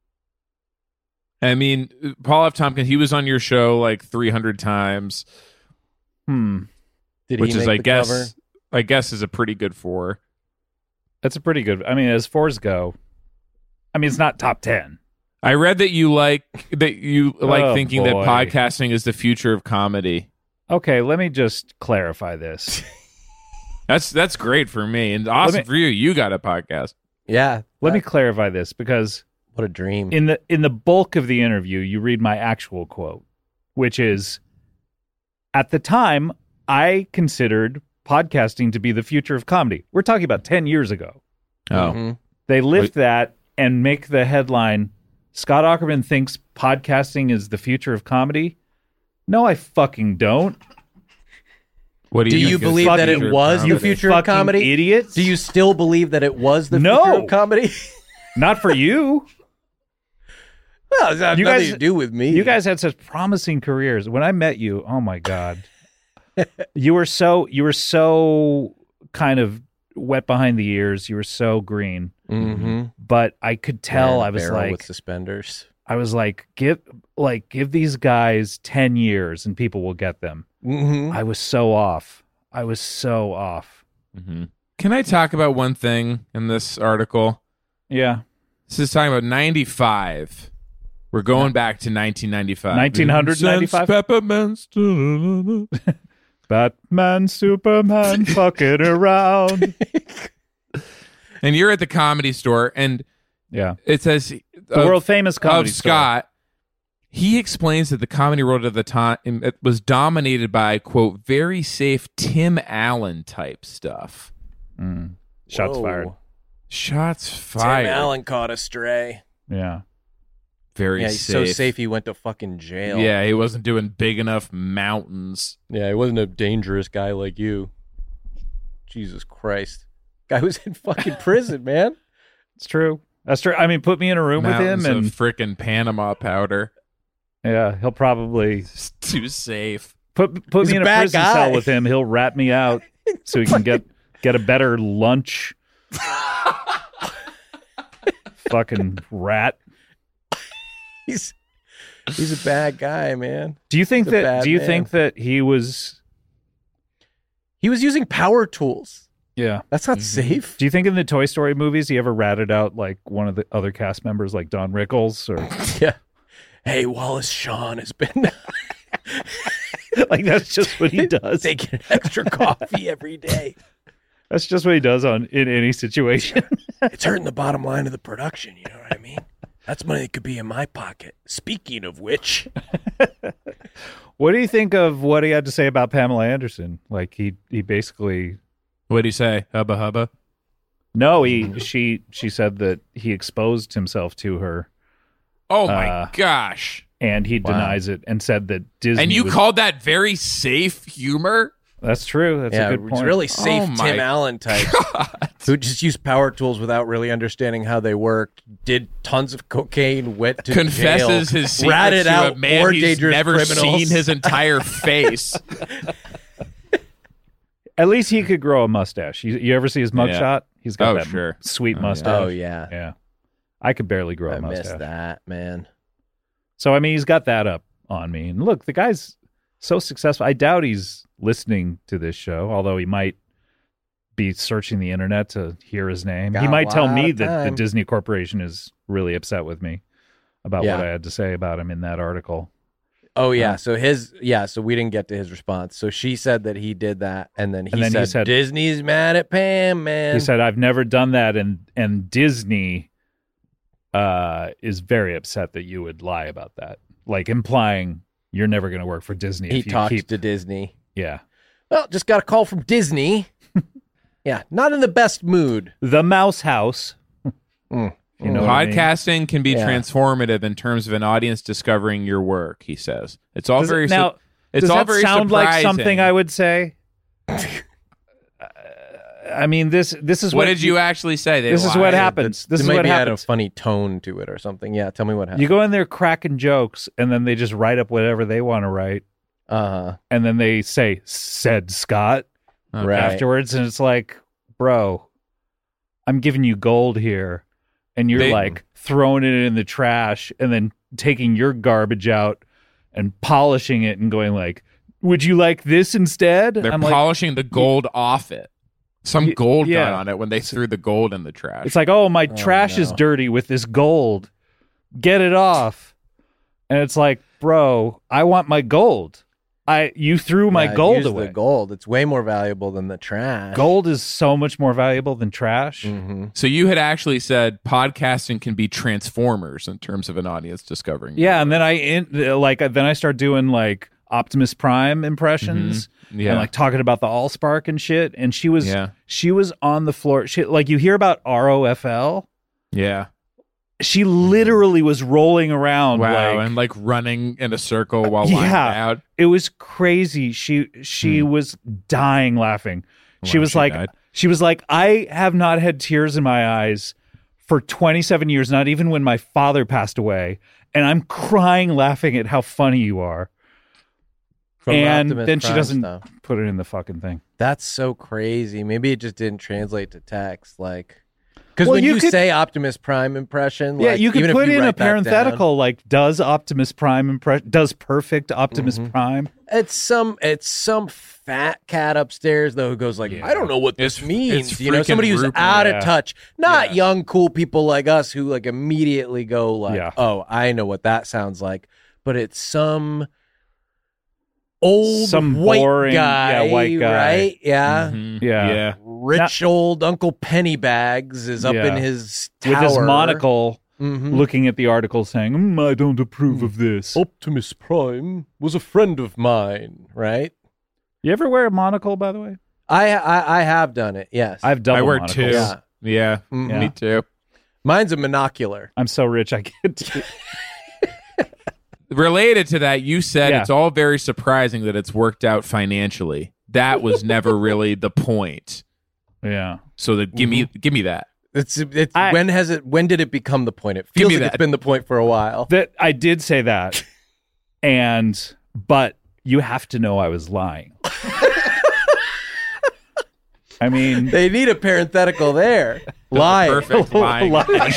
D: I mean, Paul F. Tompkins, he was on your show like three hundred times,
F: Hmm.
E: Did
D: which
E: he
D: is,
E: make
D: I
E: the
D: guess,
E: cover?
D: I guess is a pretty good four.
F: That's a pretty good. I mean, as fours go, I mean, it's not top ten.
D: I read that you like that you like
F: Oh,
D: thinking
F: boy.
D: that podcasting is the future of comedy.
F: Okay, let me just clarify this.
D: That's that's great for me and awesome
F: me-
D: for you. You got a podcast.
E: Yeah.
F: Let me
E: that-
F: clarify this because
E: What a dream.
F: in the in the bulk of the interview, you read my actual quote, which is, at the time, I considered podcasting to be the future of comedy. We're talking about ten years ago.
D: Oh,
E: Mhm.
F: They lift that and make the headline, Scott Aukerman thinks podcasting is the future of comedy. No, I fucking don't.
D: what do
E: Do
D: you,
E: you
D: think is
E: believe
D: the
E: that
D: future
E: it
D: of
E: was the
D: comedy?
E: future of
F: Fucking
E: comedy?
F: idiots.
E: Do you still believe that it was the
F: No.
E: future of comedy?
F: Not for you.
E: Well, it's not
F: You
E: nothing
F: guys-
E: to do with me.
F: You guys had such promising careers. When I met you, oh my God. you were so you were so kind of wet behind the ears. You were so green.
E: Mm-hmm.
F: But I could tell I was like
E: with suspenders.
F: I was like, give like give these guys ten years and people will get them.
E: Mm-hmm.
F: I was so off. I was so off.
D: Mhm. Can I talk about one thing in this article?
F: Yeah.
D: This is talking about ninety-five. We're going back to nineteen ninety-five.
F: nineteen ninety-five?
D: Since Peppermints.
F: Batman, Superman, fucking around.
D: And you're at the Comedy Store, and
F: Yeah.
D: it says
F: The
D: of-
F: world famous comedy
D: of
F: store.
D: Scott. He explains that the comedy world at the time it was dominated by, quote, very safe Tim Allen type stuff.
F: Mm. Shots
E: Whoa.
F: fired.
D: Shots
E: Tim
D: fired.
E: Allen caught a stray.
F: Yeah.
D: Very
E: Yeah, he's
D: safe.
E: so safe he went to fucking jail.
D: Yeah, he wasn't doing big enough mountains.
E: Yeah, he wasn't a dangerous guy like you. Jesus Christ. Guy was in fucking prison, man.
F: It's true. That's true. I mean, put me in a room
D: mountains
F: with him and
D: of frickin' Panama powder.
F: yeah, he'll probably
D: It's too safe.
F: put put
E: He's
F: me
E: a
F: in a
E: bad
F: prison
E: guy.
F: cell with him. He'll rat me out so he can get get a better lunch. Fucking rat.
E: He's he's a bad guy, man.
F: Do you think
E: He's a
F: that
E: bad
F: do you
E: man.
F: think that he was
E: He was using power tools.
F: yeah.
E: That's not
D: Mhm.
E: safe.
F: Do you think in the Toy Story movies he ever ratted out like one of the other cast members like Don Rickles or
E: Yeah. Hey, Wallace Shawn has been
F: like that's just what he does.
E: taking extra coffee every day.
F: That's just what he does on in any situation.
E: It's hurting the bottom line of the production, you know what I mean? That's money that could be in my pocket. Speaking of which,
F: What do you think of what he had to say about Pamela Anderson? Like he he basically
D: What do you say? Hubba hubba?
F: no, he she she said that he exposed himself to her
D: Oh my
F: Uh,
D: gosh.
F: and he
E: Wow.
F: denies it and said that Disney
D: And you
F: was-
D: called that very safe humor?
F: That's true. That's
E: yeah,
F: a good
E: it's
F: point.
E: really safe
D: Oh my
E: Tim Allen type who just used power tools without really understanding how they worked, did tons of cocaine, went to
D: Confesses
E: jail,
D: his secrets
E: ratted
D: to
E: out
D: a man
E: more
D: he's
E: dangerous
D: never
E: criminals.
D: seen his entire face.
F: At least he could grow a mustache. You, you ever see his mugshot?
D: Yeah.
F: He's got
D: Oh,
F: that
D: sure.
F: sweet
D: Oh, yeah.
F: mustache.
E: Oh yeah,
F: Yeah. I could barely grow
E: I
F: a mustache.
E: missed that, man.
F: So I mean, he's got that up on me. And look, the guy's so successful. I doubt he's listening to this show, although he might be searching the internet to hear his name.
E: Got
F: he
E: a
F: might tell
E: lot
F: me
E: of
F: that the
E: time.
F: Disney Corporation is really upset with me about
E: Yeah.
F: what I had to say about him in that article.
E: Oh yeah, so his yeah, so we didn't get to his response. So she said that he did that, and then he,
F: And then
E: said,
F: he said-
E: Disney's mad at Pam, man.
F: He said, "I've never done that," and and Disney uh, is very upset that you would lie about that, like implying you're never going to work for Disney.
E: he
F: if you
E: talked
F: keep,
E: to Disney.
F: yeah,
E: Well, just got a call from Disney. Yeah, not in the best mood.
F: the Mouse House.
E: Mm.
F: You know what I mean?
D: Podcasting can be
E: Yeah.
D: transformative in terms of an audience discovering your work, he says. It's all
F: Does it-
D: very
F: now,
D: su- it's
F: does
D: all
F: that
D: very
F: sound like
D: surprising.
F: something I would say? Uh, I mean, this this is
D: What,
F: what,
D: did you actually say? They
F: This is
D: lied.
F: what happens. This
E: It
F: is
E: might
F: what
E: be had a
F: happens.
E: funny tone to it or something. Yeah, tell me what happened.
F: You go in there cracking jokes, and then they just write up whatever they want to write,
E: uh
F: and then they say "said Scott"
D: Okay.
E: Right.
F: afterwards, and it's like, bro, I'm giving you gold here, and you're
D: They-
F: like throwing it in the trash, and then taking your garbage out and polishing it, and going like, "Would you like this instead?"
D: They're
F: I'm like,
D: polishing the gold off it. Some
F: Y-
D: gold
F: yeah.
D: got on it when they threw the gold in the trash.
F: it's like, oh, my trash is
E: no.
F: dirty with this gold. get it off. And it's like, bro, I want my gold. I you threw my
E: Yeah,
F: gold
E: use
F: away.
E: The gold. It's way more valuable than the trash.
F: Gold is so much more valuable than trash.
E: Mm-hmm.
D: So you had actually said podcasting can be transformers in terms of an audience discovering.
F: Yeah, and then I in, like then I start doing like Optimus Prime impressions
D: Mhm. Yeah.
F: and like talking about the Allspark and shit. And she was
D: Yeah.
F: she was on the floor. She, like you hear about R O F L.
D: Yeah.
F: She literally was rolling around.
D: Wow,
F: like,
D: and like running in a circle while lying
F: yeah,
D: out.
F: it was crazy. She she
D: Hmm.
F: was dying laughing. She
D: Wow,
F: was
D: she
F: like
D: died.
F: she was like I have not had tears in my eyes for twenty-seven years, not even when my father passed away, and I'm crying laughing at how funny you are.
E: From
F: and
E: Optimus
F: then she
E: Prime
F: doesn't
E: stuff.
F: put it in the fucking thing.
E: That's so crazy. Maybe it just didn't translate to text. Like, because
F: Well,
E: when
F: you
E: you,
F: could-
E: say Optimus Prime impression,
F: Yeah,
E: like,
F: you could
E: even if
F: put
E: you
F: in a
E: write that down,
F: parenthetical like does Optimus Prime impress does perfect Optimus
E: Mhm.
F: Prime.
E: It's some it's some fat cat upstairs though who goes like,
F: Yeah.
E: I don't know what this
D: It's-
E: means.
D: it's
E: You know,
D: freaking
E: somebody who's
D: Rupert.
E: out
F: Yeah.
E: of touch. Not
F: Yeah.
E: young, cool people like us who like immediately go like,
F: Yeah.
E: oh, I know what that sounds like. But it's some old
F: Some
E: white
F: boring-
E: guy,
F: yeah, white guy.
E: right? Yeah.
D: Mhm.
F: Yeah.
D: Yeah.
E: Rich old Uncle Pennybags is up
F: Yeah.
E: in his tower.
F: With his monocle
E: Mhm.
F: looking at the article saying, mm, I don't approve of this.
E: Optimus Prime was a friend of mine, right?
F: You ever wear a monocle, by the way?
E: I I, I have done it. Yes,
F: I have double
D: I wear
F: monocles.
D: two.
E: Yeah.
D: Yeah.
E: Mhm.
D: Me too.
E: Mine's a monocular.
F: I'm so rich I get to.
D: Related to that, you said
F: Yeah.
D: it's all very surprising that it's worked out financially. That was never really the point.
F: Yeah.
D: So that give me give me that.
E: It's it's
F: I-
E: when has it when did it become the point? It
D: Give
E: feels
D: me
E: like
D: that.
E: it's been the point for a while.
F: That I did say that. and but you have to know I was lying. I mean,
E: They need a parenthetical there. Lie.
D: Perfect lying.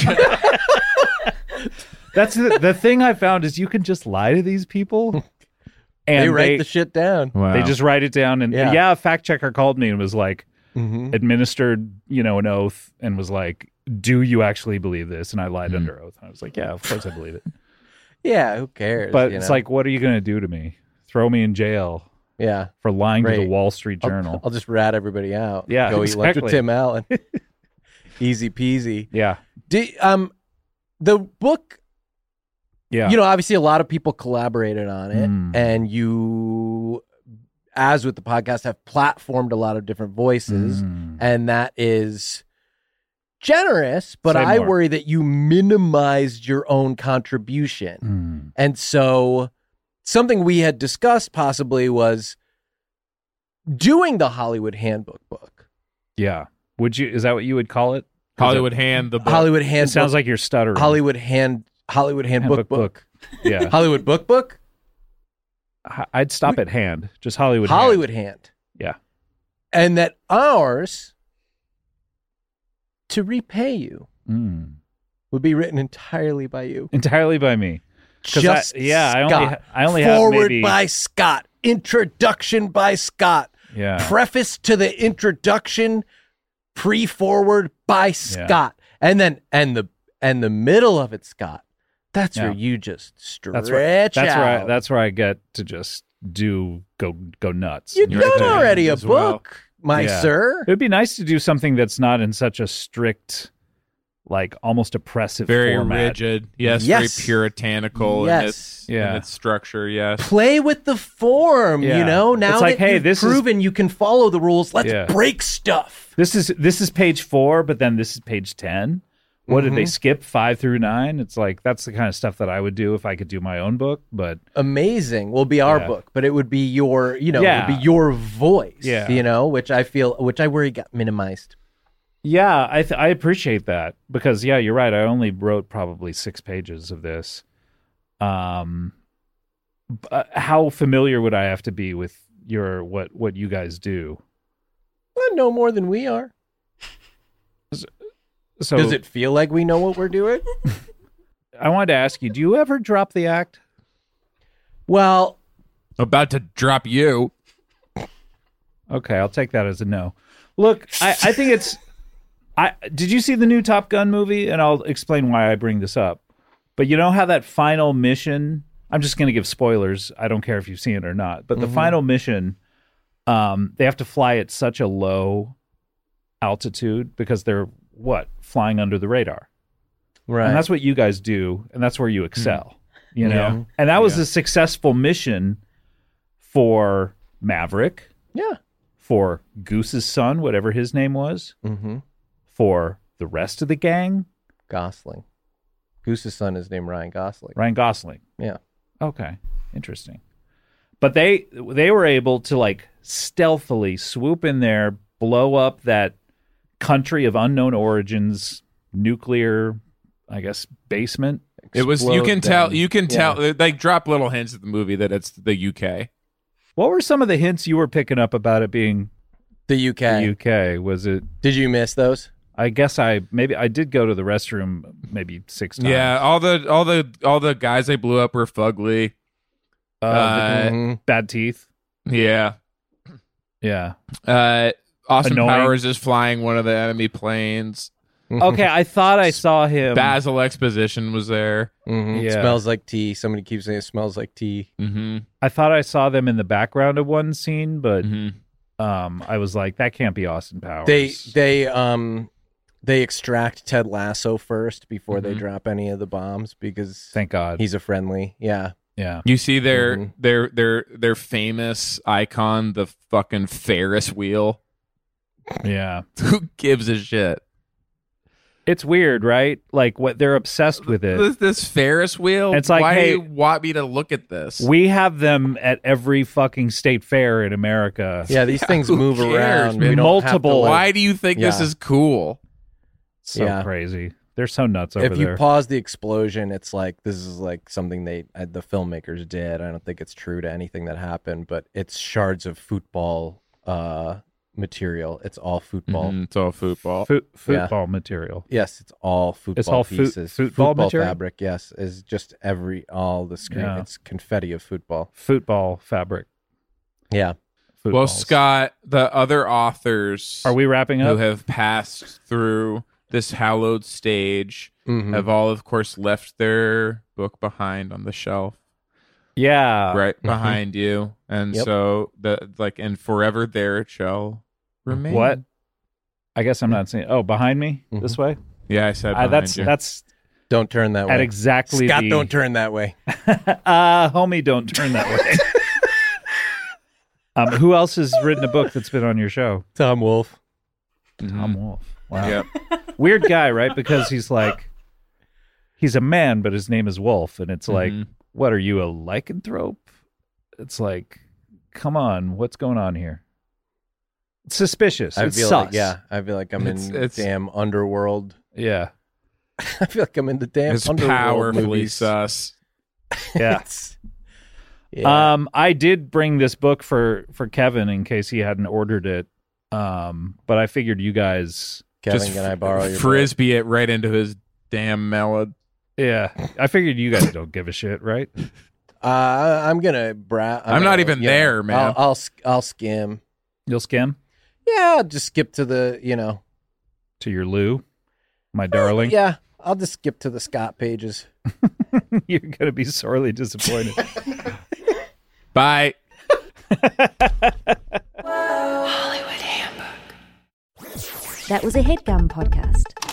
F: that's the, the thing I found is you can just lie to these people and
E: They write
F: they,
E: the shit down.
D: Wow.
F: they just write it down. And
E: Yeah.
F: yeah, a fact checker called me and was like,
E: Mhm.
F: administered, you know, an oath and was like, do you actually believe this? And I lied
D: Mm-hmm.
F: under oath. I was like, yeah, of course I believe it.
E: Yeah, who cares?
F: But
E: you
F: it's
E: know?
F: like, what are you going to do to me? Throw me in jail
E: yeah,
F: for lying to
E: Great.
F: the Wall Street
E: I'll,
F: Journal.
E: I'll just rat everybody out.
F: Yeah,
E: go eat lunch with
F: exactly.
E: Tim Allen. Easy peasy.
F: yeah.
E: Do, um, the book.
F: Yeah.
E: You know, obviously, a lot of people collaborated on it,
F: Mm.
E: and you, as with the podcast, have platformed a lot of different voices,
F: Mm.
E: and that is generous. But
F: Say
E: I
F: more.
E: worry that you minimized your own contribution,
F: Mm.
E: and so something we had discussed possibly was doing the Hollywood Handbook book.
F: Yeah. Would you, is that what you would call it?
D: Hollywood Hand the book.
E: Hollywood
F: It
E: Handbook.
F: sounds like you're stuttering.
E: Hollywood Hand. Hollywood Handbook
F: Handbook
E: book.
F: Yeah.
E: Hollywood Book Book.
F: H- I'd stop at hand. Just Hollywood. Hand.
E: Hollywood Hand.
F: Yeah.
E: And that ours, to repay you,
F: Mm.
E: would be written entirely by you.
F: Entirely by me. 'Cause I-
E: Just
F: yeah, I only
E: Scott.
F: ha- I only have
E: Forward
F: maybe-
E: by Scott. Introduction by Scott.
F: Yeah.
E: Preface to the introduction, pre-forward by Scott. And then and the and the middle of it, Scott. That's
F: Yeah.
E: where you just stretch
F: That's where, that's
E: out.
F: where I, that's where I get to just do go go nuts.
E: You've
D: You're
E: done
D: right there
E: already a
D: as well.
E: book, my
F: Yeah.
E: sir.
F: It would be nice to do something that's not in such a strict, like almost oppressive
D: Very
F: format.
D: rigid. Yes,
E: Yes.
D: very puritanical
E: Yes.
D: in its
F: Yeah.
D: in its structure, yes.
E: Play with the form,
F: Yeah.
E: you know. Now
F: It's like,
E: that
F: hey,
E: you've
F: this is-
E: proven you can follow the rules, let's
F: Yeah.
E: break stuff.
F: This is this is page four, but then this is page ten. What did they
E: Mhm.
F: skip five through nine? It's like that's the kind of stuff that I would do if I could do my own book. But
E: Amazing will be our
F: Yeah.
E: book, but it would be your, you know, it
F: Yeah.
E: would be your voice,
F: Yeah.
E: you know, which I feel, which I worry got minimized.
F: yeah, I th- I appreciate that because yeah, you're right. I only wrote probably six pages of this. Um, b- uh, how familiar would I have to be with your what what you guys do?
E: Well, no more than we are.
F: So
E: Does it feel like we know what we're doing?
F: I wanted to ask you: do you ever drop the act?
E: Well,
D: About to drop you.
F: Okay, I'll take that as a no. Look, I, I think it's. I did you see the new Top Gun movie? And I'll explain why I bring this up. But you know how that final mission, I'm just going to give spoilers. I don't care if you've seen it or not. But the
E: Mhm.
F: final mission, um, they have to fly at such a low altitude because they're, what, flying under the radar.
E: Right.
F: And that's what you guys do. And that's where you excel, you know?
E: Yeah.
F: And that was
D: Yeah.
F: a successful mission for Maverick,
E: Yeah.
F: for Goose's son, whatever his name was,
E: Mm-hmm.
F: for the rest of the gang.
E: Gosling. Goose's son is named Ryan Gosling.
F: Ryan Gosling.
E: Yeah.
F: Okay, interesting. But they they were able to like stealthily swoop in there, blow up that country of unknown origins, nuclear, I guess, basement.
D: It was. You
E: Explode
D: can tell.
E: them.
D: You can
E: Yeah.
D: tell. They like, drop little hints at the movie that it's the U K.
F: What were some of the hints you were picking up about it being
E: The U K.
F: the U K? Was it?
E: Did you miss those?
F: I guess I maybe I did go to the restroom maybe six times.
D: Yeah, all the all the all the guys they blew up were fugly.
F: Uh,
D: Uh,
E: Mhm.
F: bad teeth.
D: Yeah.
F: Yeah.
D: Uh, Austin
F: Annoying.
D: Powers is flying one of the enemy planes.
F: Okay, I thought I saw him.
D: Basil Exposition was there.
E: Mhm.
F: Yeah.
E: Smells like tea. Somebody keeps saying it smells like tea.
D: Mm-hmm.
F: I thought I saw them in the background of one scene, but
D: Mm-hmm.
F: um, I was like, that can't be Austin Powers.
E: They they um they extract Ted Lasso first before they
D: Mhm.
E: drop any of the bombs because
F: Thank God.
E: he's a friendly. Yeah.
F: Yeah.
D: You see their
E: Mhm.
D: their their their famous icon, the fucking Ferris wheel.
F: Yeah.
D: Who gives a shit?
F: It's weird, right? Like what they're obsessed with it.
D: This, this Ferris wheel.
F: It's like,
D: why
F: hey,
D: do you want me to look at this?
F: We have them at every fucking state fair in America.
E: Yeah, these things
D: who
E: move
D: cares,
E: around.
D: man?
E: We don't have to,
F: Multiple-
E: like-
D: Why do you think this
E: Yeah.
D: is cool?
F: So
E: Yeah.
F: crazy. They're so nuts over
E: if you
F: there.
E: pause the explosion, it's like this is like something they uh, the filmmakers did. I don't think it's true to anything that happened, but it's shards of football uh, material. It's all football.
D: Mhm, it's all football.
F: Fo-
E: Yeah.
F: football material.
E: Yes, it's all football
F: all foot-
E: pieces.
F: football material?
E: fabric. Yes, is just every all the screen.
F: Yeah.
E: It's confetti of football.
F: Football fabric.
E: Yeah.
D: Well,
F: Footballs.
D: Scott, the other authors
F: Are we wrapping
D: who
F: up?
D: have passed through this hallowed stage
E: Mhm.
D: have all, of course, left their book behind on the shelf
F: yeah.
D: right behind you, and
E: Yep.
D: so the like, and forever there it shall remain.
F: What? I guess I'm not saying. Oh, behind me
E: Mhm.
F: this way.
D: Yeah, I said
F: Uh,
D: behind
F: that's
D: you.
F: that's
E: Don't turn that way.
F: at exactly
E: Scott,
F: the.
E: don't turn that way.
F: uh, homie, don't turn that way. um, who else has written a book that's been on your show?
E: Tom Wolfe.
D: Mhm.
F: Tom Wolfe. Wow.
D: Yep.
F: Weird guy, right? Because he's like, he's a man, but his name is Wolf, and it's like,
D: Mhm.
F: what are you, a lycanthrope? It's like, come on, what's going on here? It's suspicious.
E: I
F: It's
E: feel
F: sus.
E: like yeah. I feel like I'm
D: It's-
E: in
D: it's-
E: damn underworld.
F: yeah,
E: I feel like I'm in the damn
D: It's
E: underworld
D: powerfully
E: movies.
D: sus.
F: yeah.
E: It's- yeah.
F: Um, I did bring this book for for Kevin in case he hadn't ordered it. Um, but I figured you guys,
E: Kevin,
D: Just
E: can I borrow your book?
D: frisbee it right into his damn melon.
F: yeah, I figured you guys don't give a shit, right?
E: Uh, I'm gonna bra-
D: I'm not
E: gonna,
D: even
E: you know,
D: there, man.
E: I'll, I'll sk- I'll skim.
F: You'll skim
E: Yeah, I'll just skip to the you know.
F: to your Lou, my darling.
E: Yeah, I'll just skip to the Scott pages.
F: You're gonna be sorely disappointed.
D: Bye.
A: That was a headgum podcast.